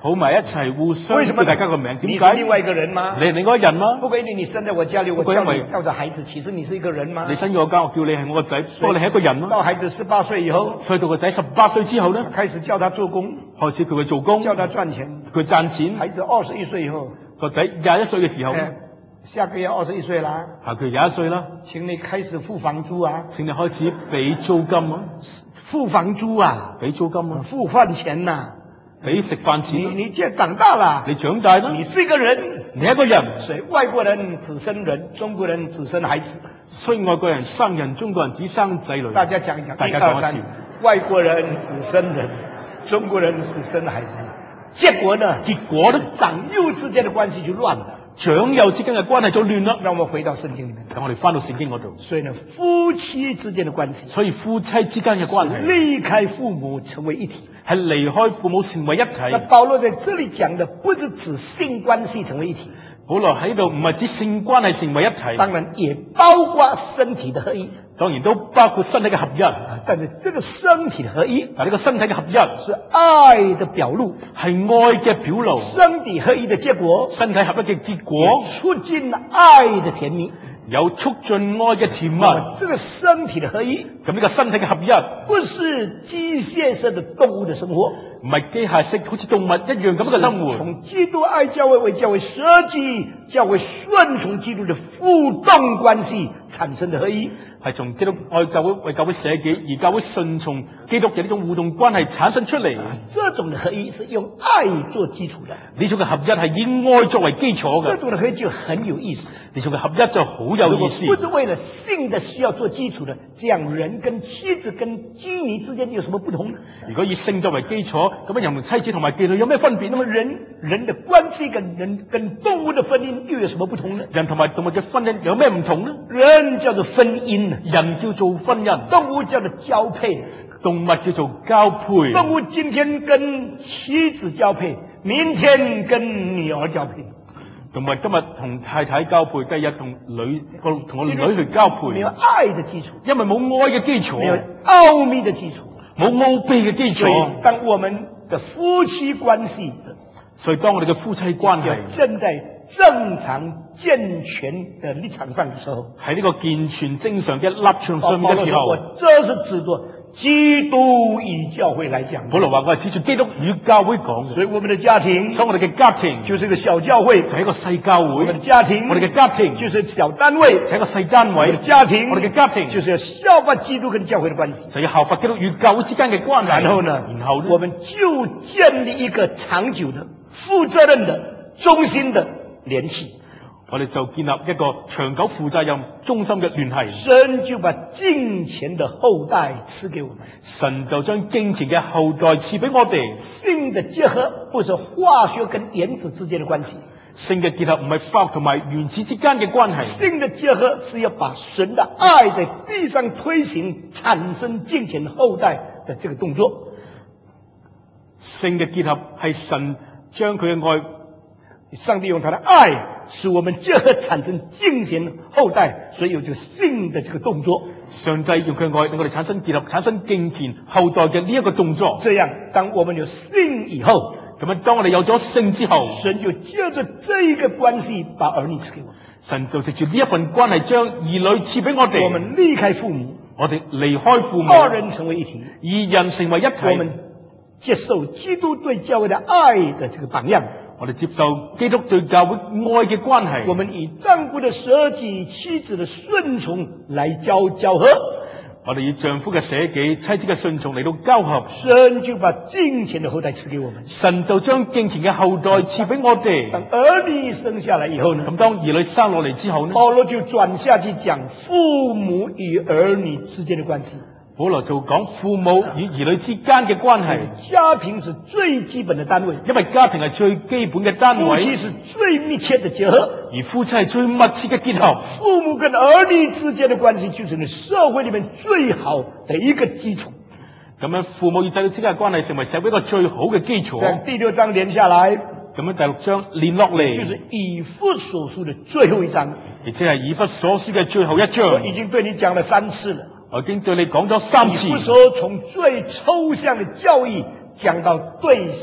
抱埋一齊互相為什麼叫大家個名？ 你點解？ 是另外一個人嗎？ 你係另外一個人嗎？ 不過因為你生在我家裏，我不過因為叫你叫做孩子，其實你是一個人嗎？ 你生咗我家，我叫你係我個仔，不過你係一個人咯。 到孩子十八歲以後， 所以到個仔十八歲之後咧， 開始叫他做工， 開始叫佢做工， 叫他賺錢， 佢賺錢。 孩子二十一歲以後， 個仔廿一歲嘅時候， 哎下個月二十一歲啦， 下佢廿一歲啦， 請你開始付房租啊， 請你開始俾租金啊， 付房租啊， 俾租金啊， 付飯錢呐、 俾食飯錢啊。 你你現在長大了， 你長大啦， 你是一個人， 你係一個人。 所以外國人只生人，中國人只生孩子。 所以外國人生人，中國人只生仔女。 大家講一講， 大家講一次， 外國人只生人，中國人只生孩子。結果呢？ 結果呢？ 長幼之間的關係就亂了。 長幼之間嘅關係就亂啦。 讓我們回到聖經裏面， 等我哋翻到聖經嗰度。 所以呢，夫妻之間的關係， 所以夫妻之間嘅關係， 離開父母成為一體， 係離開父母成為一體。 那保羅在這裏講的，不是指性關係成為一體。 保羅喺度唔係指性關係成為一體， 當然也包括身體的合一， 當然都包括身體嘅合一。 但是這個身體的合一， 但呢個身體嘅合一是愛的表露， 係愛嘅表露。 身體合一的結果， 身體合一嘅結果， 促進愛的甜蜜， 有促進愛嘅甜蜜。 這個身體的合一， 咁呢個身體嘅合一， 不是機械式的動物的生活， 唔係機械式，好似動物一樣咁嘅生活。 從基督愛教會為教會捨己，教會順從基督的互動關係產生的合一， 係從基督愛教會為教會捨己，而教會順從基督嘅呢種互動關係產生出嚟。 這種的合一是用愛做基礎的， 呢種嘅合一係以愛作為基礎嘅。 這種的合一就很有意思。 呢種嘅合一就好有意思。 不是為了性的需要做基礎的，這樣人跟妻子跟妓女之間有什麼不同呢？ 如果以性作為基礎，咁樣人同妻子同埋妓女有咩分別？ 那麼人人的關係跟人跟動物的婚姻又有什麼不同呢？ 人同埋動物嘅婚姻有咩唔同呢？ 人叫做婚姻， 人叫做婚姻； 動物叫做交配， 動物叫做交配。 動物今天跟妻子交配，明天跟女兒交配。 動物今日同太太交配，第二日同女個同個女去交配。 沒有愛的基礎， 因為冇愛嘅基礎， 沒有奧秘的基礎， 冇奧秘嘅基礎。 當我們的夫妻關係， 所以當我哋嘅夫妻關係正在正常健全的立場上的時候， 喺呢個健全正常嘅立場上面嘅時候， 我這是指着基督與教會來講。 保羅話我係指住基督與教會講嘅， 所以我們的家庭， 所以我哋嘅家庭就是一個小教會， 就係一個細教會。 我們的家庭， 我哋嘅家庭就是小單位， 就係一個細單位。 我們的家庭， 我哋嘅家庭就是要效法基督跟教會的關係， 就要效法基督與教會之間嘅關係。 然後呢， 然後呢， 我們就建立一個長久的、負責任的、忠心的聯繫。 我哋就建立一個長久、負責任、忠心嘅聯繫。 神就把敬虔的後代賜給我們， 神就將敬虔嘅後代賜俾我哋。 性的結合不是化學跟原子之間的關係， 性嘅結合唔係化學同埋原子之間嘅關係。 性的結合是要把神的愛在地上推行，產生敬虔後代的這個動作。 性嘅結合係神將佢嘅愛， 上帝用他的愛使我們結合產生敬虔後代，所以有就性的這個動作。 上帝用佢嘅愛令我哋產生結合，產生敬虔後代嘅呢一個動作。 這樣，當我們有性以後， 咁樣當我哋有咗性之後， 神就借着這一個關係把兒女賜給我們。 神就藉住呢一份關係將兒女賜俾我哋。 我們離開父母， 我哋離開父母， 二人成為一體， 二人成為一體。 我們接受基督對教會的愛的這個榜樣， 我哋接受基督對教會愛嘅關係。 我們以丈夫的捨己、妻子的順從來交交合。 我哋以丈夫嘅捨己、妻子嘅順從嚟到交合。 神就把敬虔的後代賜給我們， 神就將敬虔嘅後代賜俾我哋。 當兒女生下來以後呢， 咁當兒女生落嚟之後呢， 保羅就轉下去講父母與兒女之間的關係。 保羅就講父母與兒女之間嘅關係。 家庭是最基本的單位， 因為家庭係最基本嘅單位， 夫妻是最密切的結合， 而夫妻係最密切嘅結合。 父母跟兒女之間的關係就是你社會裏面最好的一個基礎。 咁樣父母與仔女之間嘅關係成為社會一個最好嘅基礎。 第六章連下來， 咁樣第六章連落嚟， 就是以弗所書的最後一章， 而且係以弗所書嘅最後一章。 我已經對你講了三次了。 我已經對你講咗三次。 以弗所從最抽象的教義講到最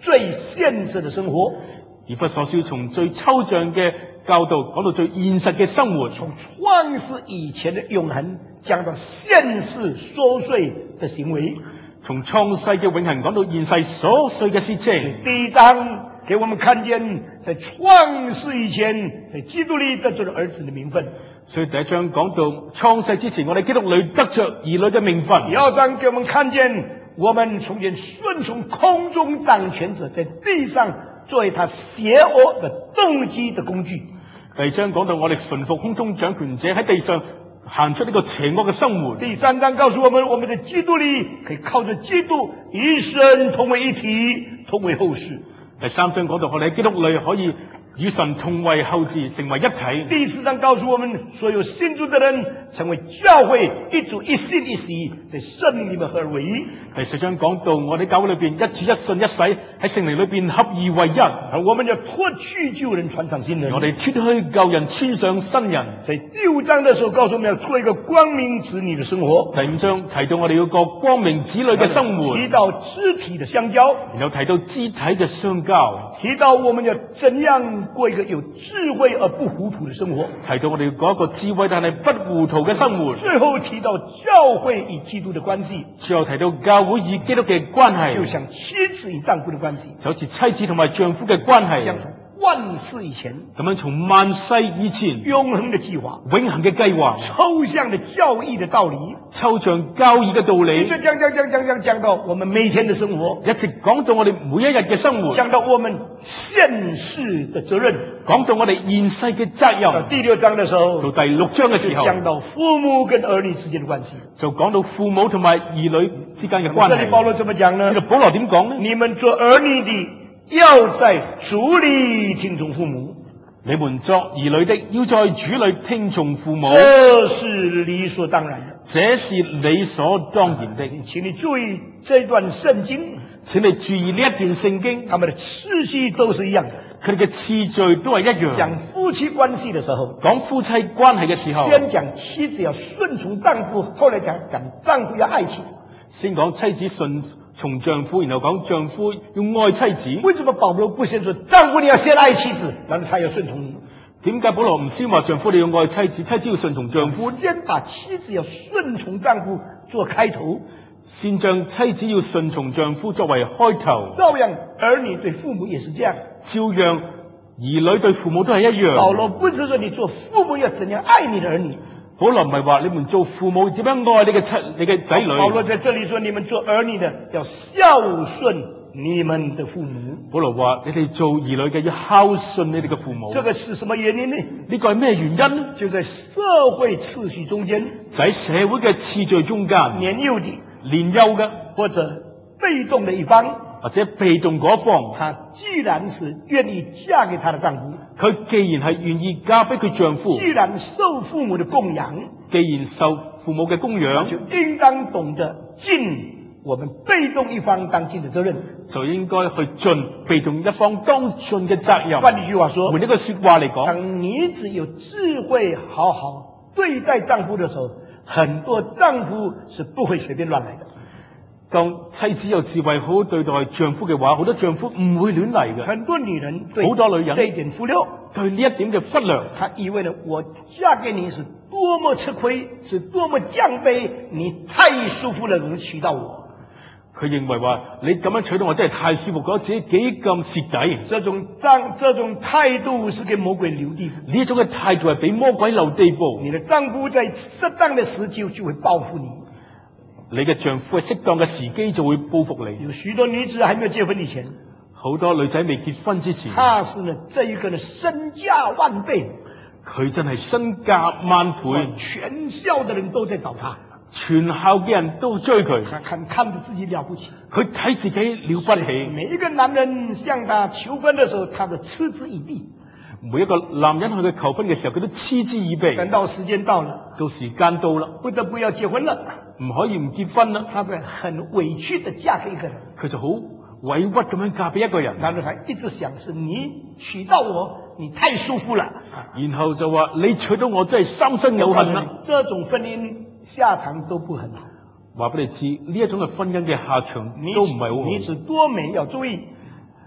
最現實的生活。 以弗所書從最抽象嘅教導講到最現實嘅生活， 從創世以前的永恆講到現世瑣碎的行為， 從創世嘅永恆講到現世瑣碎嘅事情。 第一章給我們看見在創世以前在基督裏得着了兒子的名分。 所以第一章講到創世之前，我哋基督裏得着兒女嘅名分。 第二章給我們看見我們從前順從空中掌權者，在地上作為他邪惡的動機的工具。 第二章講到我哋順服空中掌權者喺地上行出呢個邪惡嘅生活。 第三章告訴我們，我們在基督裏可以靠着基督與神同為一體，同為後世。 第三章講到我哋喺基督裏可以與神同為後嗣，成為一體。 第四章告訴我們，所有信主的人成為教會，一主一信一洗，在聖靈裏面合而為一。 第四章講到我哋教會裏邊一主一信一洗，喺聖靈裏邊合而為一。 我們要脫去舊人，穿上新人。 我哋脫去舊人，穿上新人。 在第五章的時候告訴我們要做一個光明子女的生活。 第五章提到我哋要過光明子女嘅生活， 提到肢體的相交， 然後提到肢體嘅相交， 提到我們要怎樣過一個有智慧而不糊塗的生活， 提到我哋要過一個智慧但係不糊塗嘅生活。 最後提到教會與基督的關係， 最後提到教會與基督嘅關係， 就像妻子與丈夫的關係， 就好似妻子同埋丈夫嘅關係， 像從萬世以前咁樣從萬世以前永恆的計劃、 永恆嘅計劃、 抽象的教義的道理、 抽象教義嘅道理， 一直講講講講講講到我們每天的生活， 一直講到我哋每一日嘅生活， 講到我們現世的責任， 講到我哋現世嘅責任。 到第六章的時候， 到第六章嘅時候， 講到父母跟兒女之間的關係， 就講到父母同埋兒女之間嘅關係。 這裡保羅怎麼講呢？ 呢個保羅點講呢？ 你們做兒女的要在主裏聽從父母， 你們作兒女的要在主裏聽從父母， 這是理所當然的。 這是理所當然的。 請你注意這段聖經， 請你注意呢一段聖經， 他們的次序都是一樣的。 佢哋嘅次序都係一樣。 講夫妻關係的時候， 講夫妻關係嘅時候， 先講妻子要順從丈夫，後來講講丈夫要愛妻子。 先講妻子順從丈夫，然後講丈夫要愛妻子。 為什麼保羅不先說丈夫你要先愛妻子，然後他要順從你？ 點解保羅唔先話丈夫你要愛妻子，妻子要順從丈夫？ 先把妻子要順從丈夫做開頭， 先將妻子要順從丈夫作為開頭。 照樣兒女對父母也是這樣， 照樣兒女對父母都係一樣。 保羅不是說你做父母要怎樣愛你的兒女， 保羅唔係話你們做父母點樣愛你嘅妻、你嘅仔女。 保羅在這裏說你們做兒女的要孝順你們的父母。 保羅話你哋做兒女嘅要孝順你哋嘅父母。 這個是什麼原因呢？ 呢個係咩原因呢？ 就在社會次序中間， 就喺社會嘅次序中間， 年幼的、 年幼嘅或者被動的一方， 或者被動嗰方， 她既然是願意嫁給她的丈夫， 佢既然係願意嫁俾佢丈夫， 既然受父母的供養， 既然受父母嘅供養， 就應當懂得盡我們被動一方當盡的責任， 就應該去盡被動一方當盡嘅責任。 換一句話說， 換一個說話嚟講， 當女子有智慧好好對待丈夫的時候，很多丈夫是不會隨便亂來的。 當妻子有智慧好好對待丈夫嘅話，好多丈夫唔會亂嚟嘅。 很多女人對好多女人這一點忽略， 對呢一點嘅忽略， 她以為呢，我嫁給你是多麼吃虧，是多麼降卑，你太舒服了，能娶到我。 佢認為話你咁樣娶到我真係太舒服，覺得自己幾咁蝕底。 這種丈這種態度是給魔鬼留地步。 呢種嘅態度係俾魔鬼留地步。 你的丈夫在適當的時機就會報復你。 你嘅丈夫喺適當嘅時機就會報復你。 有許多女子還沒有結婚以前， 好多女仔未結婚之前， 她是呢這一個呢身價萬倍， 佢真係身價萬倍， 全校的人都在找她。 全校嘅人都追佢， 他看看着自己了不起， 佢睇自己了不起。 每一個男人向他求婚的時候，他都嗤之以鼻。 每一個男人向佢求婚嘅時候，佢都嗤之以鼻。 等到時間到了， 到時間到啦， 不得不要結婚了， 唔可以唔結婚啦， 他會很委屈地嫁給一個人， 佢就好委屈咁樣嫁俾一個人。 然後他一直想是你娶到我，你太舒服了， 然後就話你娶到我真係三生有幸啦。 這種婚姻下場都不很好。 話俾你知，呢一種嘅婚姻嘅下場都唔係好好。 女子多美要注意，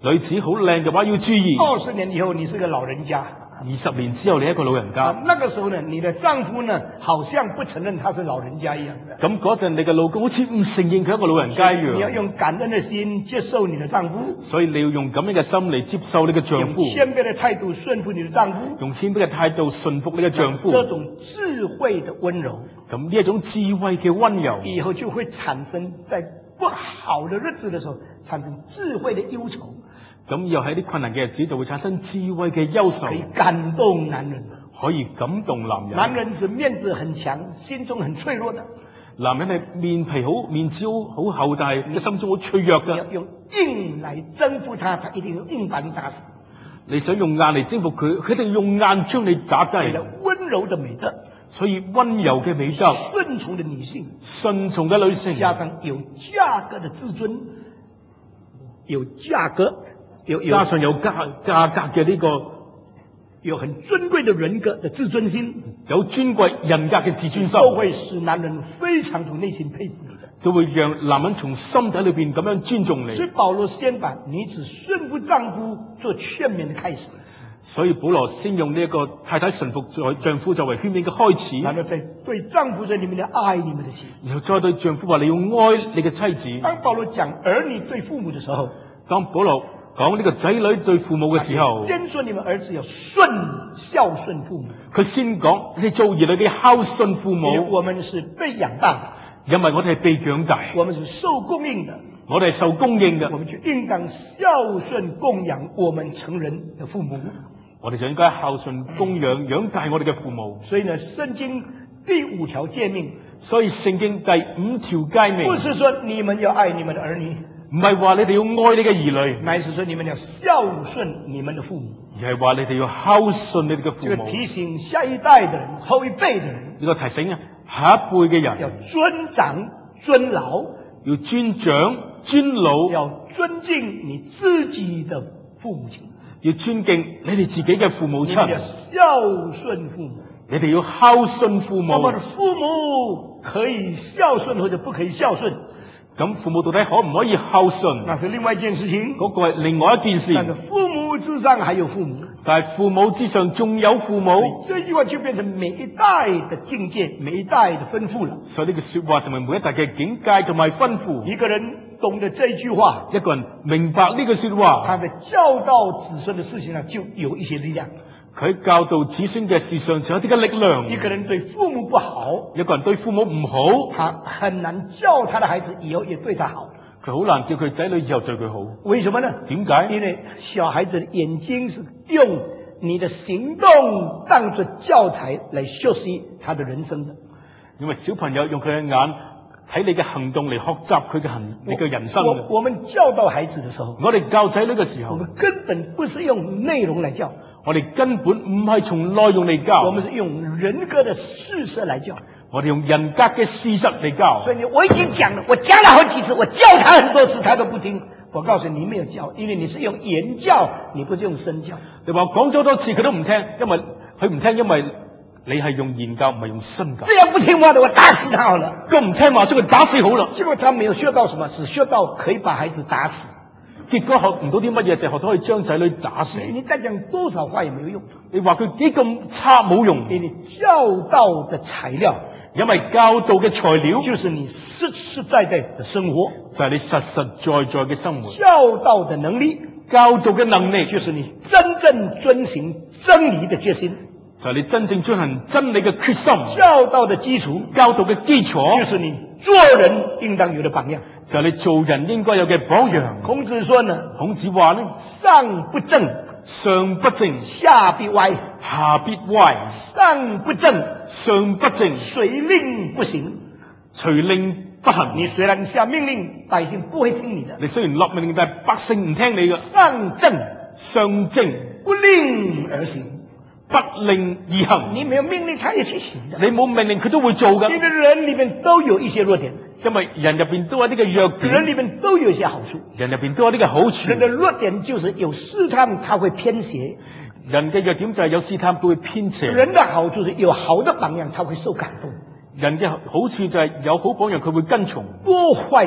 女子好靚嘅話要注意。 二十年以後你是個老人家， 二十年之後你一個老人家， 啊，那個時候呢，你的丈夫呢，好像不承認他是老人家一樣的。 咁嗰陣你嘅老公好似唔承認佢係一個老人家一樣。 你要用感恩的心接受你的丈夫， 所以你要用咁樣嘅心嚟接受你嘅丈夫， 用謙卑的態度順服你的丈夫， 用謙卑嘅態度順服你嘅丈夫。 這種智慧的溫柔， 咁呢一種智慧嘅溫柔， 以後就會產生在不好的日子的時候，產生智慧的憂愁。 咁又喺啲困難嘅日子就會產生智慧嘅憂愁， 可以感動男人， 可以感動男人。 男人是面子很強，心中很脆弱的。 男人係面皮好，面子好好厚，但係心中好脆弱嘅。 要用硬來征服他，他一定用硬把你打死。 你想用硬嚟征服佢，佢一定要用硬將你打低。 溫柔的美德， 所以溫柔嘅美德， 順從的女性， 順從嘅女性， 加上有價格的自尊，有價格，有加上有價價格嘅呢個。 有很尊貴的人格的自尊心， 有尊貴人格嘅自尊心， 都會使男人非常從內心佩服你的， 就會讓男人從心底裏邊咁樣尊重你。 所以保羅先把女子順服丈夫做勸勉的開始。 所以保羅先用呢一個太太順服丈夫作為勸勉嘅開始。 然後再對丈夫在裏面的愛你們的妻子， 然後再對丈夫話你要愛你嘅妻子。 當保羅講兒女對父母的時候， 當保羅講呢個仔女對父母嘅時候， 先說你們兒子要順孝順父母。 佢先講你做兒女嘅孝順父母。 因為我們是被養大， 因為我哋係被養大， 我們是受供應的， 我哋係受供應嘅， 我們就應當孝順供養我們成人的父母。 我哋就應該孝順供養養大我哋嘅父母。 所以呢，聖經第五條誡命， 所以聖經第五條誡命， 不是說你們要愛你們的兒女， 唔係話你哋要愛你嘅兒女， 乃是說你們要孝順你們的父母， 而係話你哋要孝順你哋嘅父母。 這個提醒下一代的人、後一輩的人， 呢個提醒啊，下一輩嘅人要尊長尊老， 要尊長尊老， 要尊敬你自己的父母親， 要尊敬你哋自己嘅父母親， 要孝順父母， 你哋要孝順父母。 我們的父母可以孝順或者不可以孝順， 咁父母到底可唔可以孝順？ 那是另外一件事情。 嗰個係另外一件事。 但是父母之上還有父母， 但係父母之上仲有父母。 這句話就變成每一代的境界，每一代的吩咐了。 所以呢句說話成為每一代嘅境界同埋吩咐。 一個人懂得這句話， 一個人明白呢句說話， 他的教導子孫的事情上就有一些力量。 佢教導子孫嘅事上就有啲嘅力量。 一個人對父母不好， 一個人對父母唔好， 他很難叫他的孩子以後也對他好。 佢好難叫佢仔女以後對佢好。 為什麼呢？ 點解？ 因為小孩子的眼睛是用你的行動當作教材來學習他的人生的。 因為小朋友用佢嘅眼睇你嘅行動嚟學習佢嘅行你嘅人生。 我我們教導孩子的時候， 我哋教仔女嘅時候， 我們根本不是用內容來教。 我哋根本唔係從內容嚟教， 我們是用人格的事實來教。 我哋用人格嘅事實嚟教。 所以你我已經講了，我講了好幾次，我教他很多次，他都不聽。我告訴你，你沒有教，因為你是用言教，你不是用身教。 你話講咗多次佢都唔聽，因為佢唔聽，因為你係用言教唔係用身教。 這樣不聽話的，我打死他好了。 咁唔聽話，將佢打死好啦。 結果他沒有學到什麼，只學到可以把孩子打死。 結果學唔到啲乜嘢，就學到可以將仔女打死。 你再講多少話也沒有用。 你話佢幾咁差冇用。 給你教導的材料， 因為教導嘅材料就是你實實在在的生活， 就係你實實在在嘅生活。 教導的能力， 教導嘅能力就是你真正遵行真理的決心， 就係你真正遵行真理嘅決心。 教導的基礎， 教導嘅基礎就是你做人應當有的榜樣， 就係你做人應該有嘅榜樣。 孔子說呢， 孔子話呢， 上不正， 上不正， 下必歪； 下必歪。 上不正， 上不正， 隨令不行， 隨令不行。 你雖然下命令，百姓不會聽你的。 你雖然落命令，但係百姓唔聽你嘅。 上正， 上正， 不令而行， 不令而行。 你沒有命令，他也去行的。 你冇命令，佢都會做嘅。 因為人裏面都有一些弱點， 因為人入邊都有啲嘅弱點， 人裏面都有一些好處。 人入邊都有啲嘅好處。 人的弱點就是有試探，他會偏斜。 人嘅弱點就係有試探，都會偏斜。 人的好處是有好的榜樣，他會受感動。 人嘅好處就係有好榜樣，佢會跟從。 多壞的人，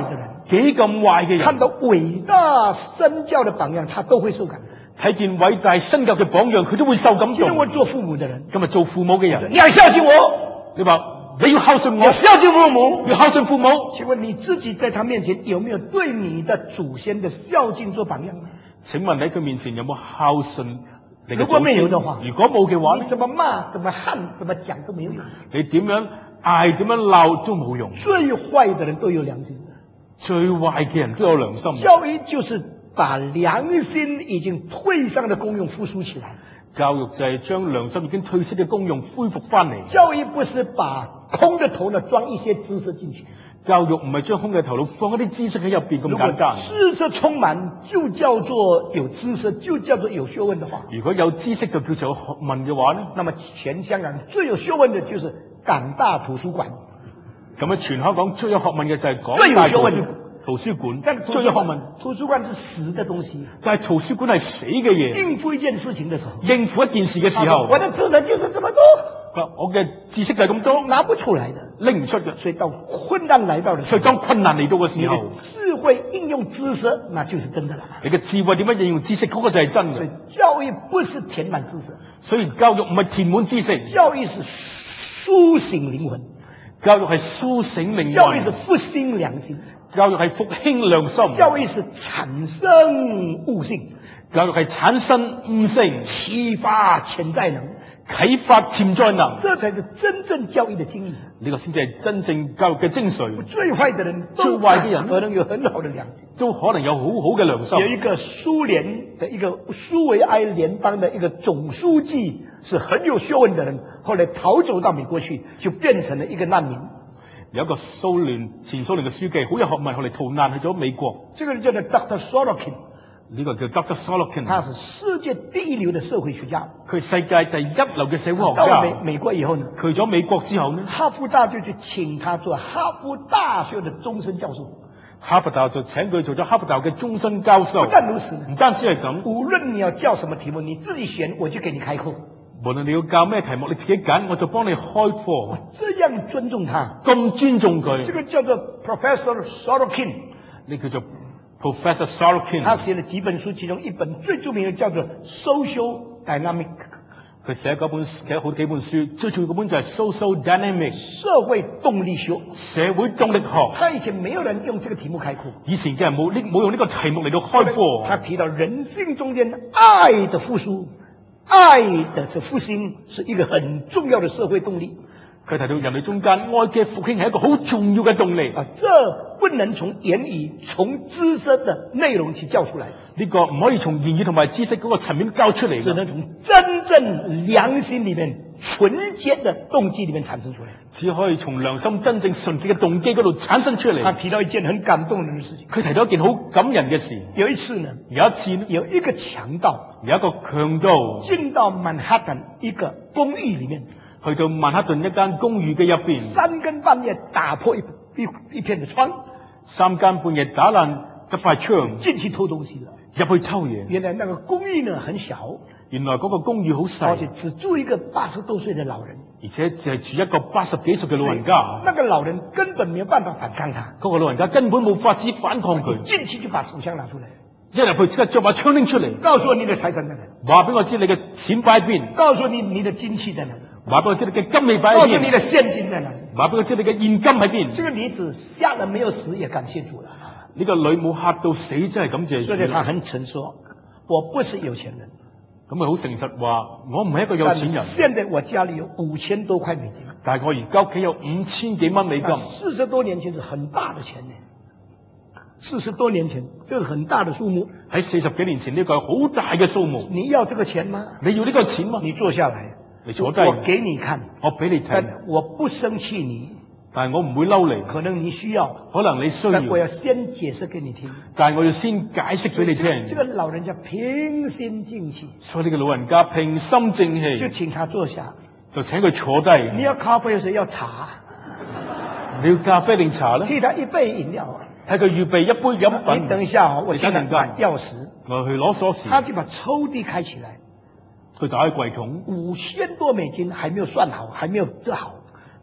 幾咁壞嘅人， 看到偉大身教的榜樣，他都會受感動。 睇見偉大身教嘅榜樣，佢都會受感動。 今天我做父母的人， 今日做父母嘅人， 你要孝敬我， 你話你要孝順我， 要孝敬父母， 要孝順父母。 請問你自己在他面前有沒有對你的祖先的孝敬做榜樣呢？ 請問喺佢面前有冇孝順你嘅祖先？ 如果沒有的話， 如果冇嘅話， 你怎麼罵、怎麼恨、怎麼講都沒有用。 你點樣嗌、點樣鬧都冇用。 最壞的人都有良心， 最壞嘅人都有良心。 教育就是把良心已經退散的功用復甦起來。 教育就係將良心已經退失嘅功用恢復翻嚟。 教育不是把空的頭呢裝一些知識進去。 教育唔係將空嘅頭腦放一啲知識喺入邊咁簡單。 知識充滿就叫做有知識，就叫做有學問的話。 如果有知識就叫做有學問嘅話呢， 那麼全香港最有學問的就是港大圖書館。 咁啊，全香港最有學問嘅就係港大圖書圖書館。最有學問， 圖書館是死的東西。 但係圖書館係死嘅嘢。 應付一件事情的時候， 應付一件事嘅時候， 我的知識就是這麼多。 我嘅知識就係咁多， 拿不出來的， 拎唔出嘅。 所以到困難來到的時候， 所以當困難嚟到嘅時候， 智慧應用知識，那就是真的啦。 你嘅智慧點樣應用知識，嗰個就係真嘅。 所以教育不是填滿知識， 所以教育唔係填滿知識， 教育是甦醒靈魂， 教育係甦醒靈魂， 教育是復興良心， 教育係復興良心， 教育是產生悟性， 教育係產生悟性， 啟發潛在能。 啟發潛在能， 這才是真正教育的精義。 呢個先至係真正教育嘅精髓。 最壞的人， 最壞嘅人可能有很好的良心， 都可能有好好嘅良心。 有一個蘇聯的一個蘇維埃聯邦的一個總書記是很有學問的人，後來逃走到美國去，就變成了一個難民。 有一個蘇聯前蘇聯嘅書記好有學問，後來逃難去咗美國。 這個人叫做 Doctor Sorokin。 呢個叫 Doctor Sorokin， 他是世界第一流的社會學家， 佢世界第一流嘅社會學家。 到美美國以後呢， 去咗美國之後呢， 哈佛大學就請他做哈佛大學的終身教授。 哈佛大學就請佢做咗哈佛大學嘅終身教授。 不但如此， 唔單止係咁， 無論你要教什麼題目，你自己選，我就給你開課。 無論你要教咩題目，你自己揀，我就幫你開課。 這樣尊重他， 咁尊重佢。 這個叫做 Professor Sorokin， 呢叫做 Professor Sorokin。 他寫了幾本書，其中一本最著名的叫做 Social Dynamic。 佢寫嗰本寫好幾本書，最重要嗰本就係 Social Dynamic， 社會動力學。 社會動力學。 他以前沒有人用這個題目開課， 以前嘅人冇呢冇用呢個題目嚟到開課。 他提到人性中間愛的復甦。愛的這復興是一個很重要的社會動力。 佢提到人類中間愛嘅復興係一個好重要嘅動力。 啊，這不能從言語、從知識的內容去教出來。 呢個唔可以從言語同埋知識嗰個層面教出嚟， 只能從真正良心裏面純潔的動機裏面產生出來。 只可以從良心真正純潔嘅動機嗰度產生出嚟。 他提到一件很感動人的事情。 佢提到一件好感人嘅事。 有一次呢， 有一次呢， 有一個強盜， 有一個強盜進到曼哈頓一個公寓裏面， 去到曼哈頓一間公寓嘅入邊， 三更半夜打破一一一片嘅窗， 三更半夜打爛一塊窗， 進去偷東西了。 入去偷嘢。 原來那個公寓呢很小， 原來嗰個公寓好細， 而且只住一個八十多歲的老人， 而且只係住一個八十幾歲嘅老人家。 那個老人根本沒有辦法反抗他， 嗰個老人家根本冇法子反抗佢， 進去就把手槍拿出來， 一入去即刻就把槍拎出嚟， 告訴我你的財產在哪裡， 話俾我知你嘅錢擺喺邊， 告訴你你的金器在哪裡， 話俾我知你嘅金器擺喺告訴你邊， 的現金在哪裡， 話俾我知你嘅現金喺邊。 這個女子嚇了沒有死也感謝主了。 呢個女冇嚇到死，真係感謝主。 所以她很誠說，我不是有錢人。 咁佢好誠實話，我唔係一個有錢人。 現在我家裡有五千多塊美金， 但係我而家屋企有五千幾蚊美金。 四十多年前是很大的錢呢。四十多年前，這個很大的數目。 喺四十幾年前呢個係好大嘅數目。 你要這個錢嗎？ 你要呢個錢嗎？ 你坐下來， 你坐低， 我給你看， 我俾你睇。 但我不生氣你， 但係我唔會嬲你。 可能你需要， 可能你需要， 但我要先解釋給你聽。 但係我要先解釋俾你聽。 這個老人家平心靜氣， 所以呢個老人家平心靜氣， 就請他坐下， 就請佢坐低。 你要咖啡還是要茶？ 你要咖啡定茶咧？ 替他一杯飲料。 睇佢預備一杯飲品。 你等一下哦，我現在把鑰匙， 我去攞鎖匙。 他就把抽屉開起來， 佢打開櫃桶， 五千多美金還沒有算好，還沒有折好。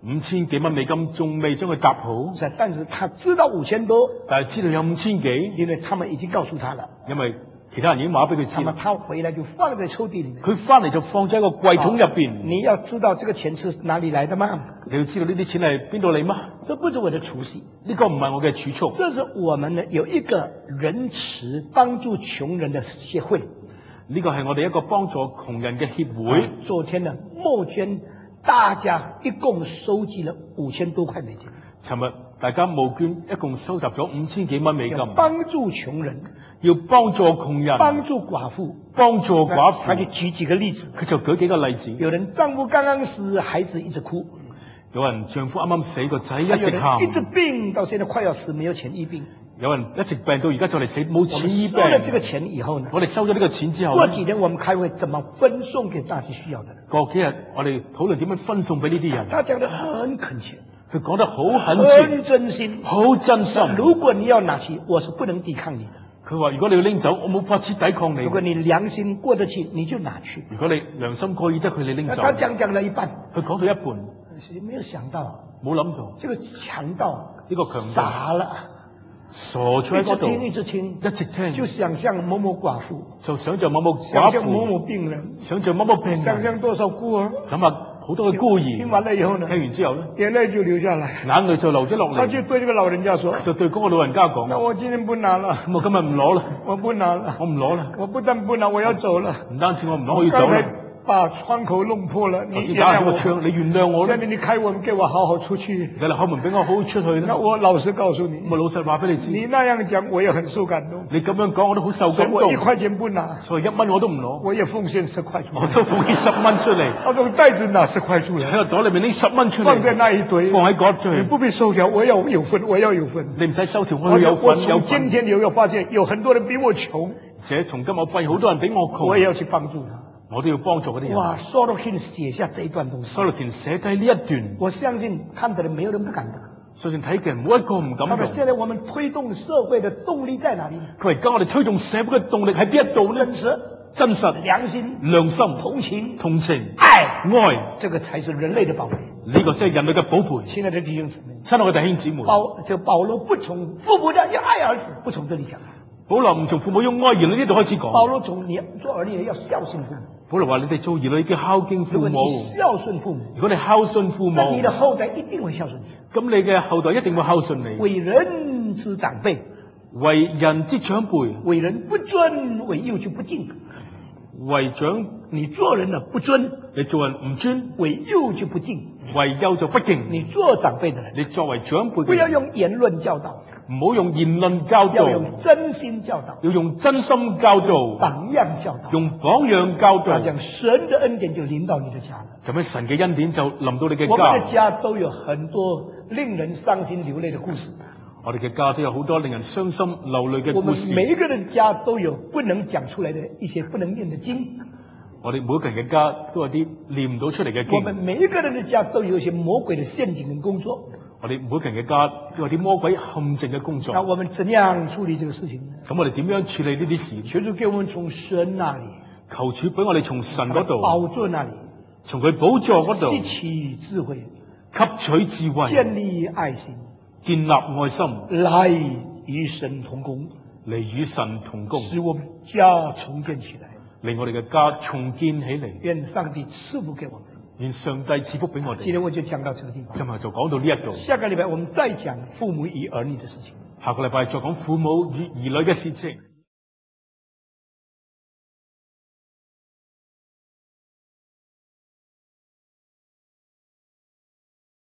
五千幾蚊美金仲未將佢搭好， 但是他知道五千多， 但係知道有五千幾， 因為他們已經告訴他了。 因為其他人已經話俾佢知。 那麼他回來就放在抽屉裏面。 佢翻嚟就放喺一個櫃桶入邊。 你要知道這個錢是哪裡來的嗎？ 你要知道呢啲錢係邊度嚟嗎？ 這不是我的儲蓄， 呢個唔係我嘅儲蓄。 這是我們呢有一個仁慈幫助窮人的協會。 呢個係我哋一個幫助窮人嘅協會。 昨天呢募捐，大家一共收集了五千多塊美金。 尋日大家募捐，一共收集咗五千幾蚊美金。 幫助窮人， 要幫助窮人， 幫助寡婦， 幫助寡婦。 他就舉幾個例子， 佢就舉幾個例子。 有人丈夫剛剛死，孩子一直哭； 有人丈夫啱啱死，個仔一直喊； 一直病到現在快要死，沒有錢醫病； 有人一直病到而家就嚟死，冇錢醫病。 收了這個錢以後呢？ 我哋收咗呢個錢之後， 過幾天我們開會，怎麼分送給那些需要的人？ 過幾日我哋討論點樣分送俾呢啲人。 他講得很懇切， 佢講得好懇切， 很真心， 好真心。 如果你要拿去，我是不能抵抗你的。 佢話：如果你要拎走，我冇法子抵抗你。 如果你良心過得去，你就拿去。 如果你良心過意得去，你拎走。 他講講了一半， 佢講到一半， 沒有想到， 冇諗到， 這個強盜， 呢個強盜傻了， 傻咗喺嗰度， 一直聽， 一直聽， 就想象某某寡婦， 就想象某某寡婦， 想象某某病人， 想象某某病人， 想象多少孤兒。 咁啊，好多嘅孤兒。 聽完了以後呢？ 聽完之後咧， 眼淚就流下來， 眼淚就流咗落嚟。 他就對這個老人家說： 就對嗰個老人家講： 那我今天不拿了， 咁我今日唔攞啦， 我不拿了， 我唔攞啦。 我不但不拿，我要走了。 唔單止我唔攞，我要走啦。 把窗口弄破了，你原諒我，你原諒我啦。 下面你開門給我好好出去。 而家你開門俾我好好出去。 那我老實告訴你， 我老實話俾你知。 你那樣講我也很受感動。 你咁樣講我都好受感動。 我一塊錢不拿， 所以一蚊我都唔攞。 我也奉獻十塊出嚟。 我都奉獻十蚊出嚟。 我從袋子拿十塊出嚟， 喺個袋裏面拎十蚊出嚟， 放在那一堆， 放喺嗰堆。 你不必收條，我要有份，我要有份。 你唔使收條，我要有份。 我從今天有要發現，有很多人比我窮， 而且從今我發現好多人比我窮， 我也要去幫助他。 我都要幫助嗰啲人。 哇 Sorokin 寫下這一段東西 Sorokin 寫低呢一段， 我相信看的人沒有人不敢讀。 相信睇嘅人冇一個唔敢讀。 他們現在我們推動社會的動力在哪裡？ 佢而家我哋推動社會嘅動力喺邊一度呢？ 真實、 真實、 良心、 良心、 同情、 同情、 愛、 愛， 這個才是人類的寶貝。 呢個先係人類嘅寶貝。 親愛的弟兄姊妹， 親愛嘅弟兄姊妹， 保就保羅不從父母的要愛兒子，不從這裡講。 保羅唔從父母用愛兒女呢度開始講。 保羅從你做兒女要孝順父母。 保羅話：你哋做兒女要孝敬父母。 如果你孝順父母， 如果你孝順父母， 那你的後代一定會孝順你。 咁你嘅後代一定會孝順你。 為人之長輩， 為人之長輩， 為人不尊，為幼就不敬。 為長你做人呢不尊， 你做人唔尊， 為幼就不敬。 為幼就不敬。 你做長輩的人， 你作為長輩嘅人， 不要用言論教導。 唔好用言論教導， 要用真心教導， 要用真心教導， 榜樣教導， 用榜樣教導。 這樣神的恩典就臨到你的家了。 咁樣神嘅恩典就臨到你嘅家。 我們的家都有很多令人傷心流淚的故事。 我哋嘅家都有好多令人傷心流淚嘅故事。 我們每一個人家都有不能講出來的一些不能念的經。 我哋每一個人嘅家都有啲念唔到出嚟嘅經。 我們每一個人的家都有一些魔鬼的陷阱跟工作。 我哋每個人嘅家都有啲魔鬼陷阱嘅工作。 那我們怎樣處理這個事情呢？ 咁我哋點樣處理呢啲事？ 求主給我們從神那裡， 求主俾我哋從神嗰度， 寶座那裡， 從佢寶座嗰度吸取智慧， 吸取智慧， 建立愛心， 建立愛心， 來與神同工， 嚟與神同工， 使我們家重建起來， 令我哋嘅家重建起嚟。 願上帝賜福給我們。 願上帝賜福俾我哋。 今天我就講到這個地方。 今日就講到呢一度。 下個禮拜我們再講父母與兒女的事情。 下個禮拜再講父母與兒女嘅事情。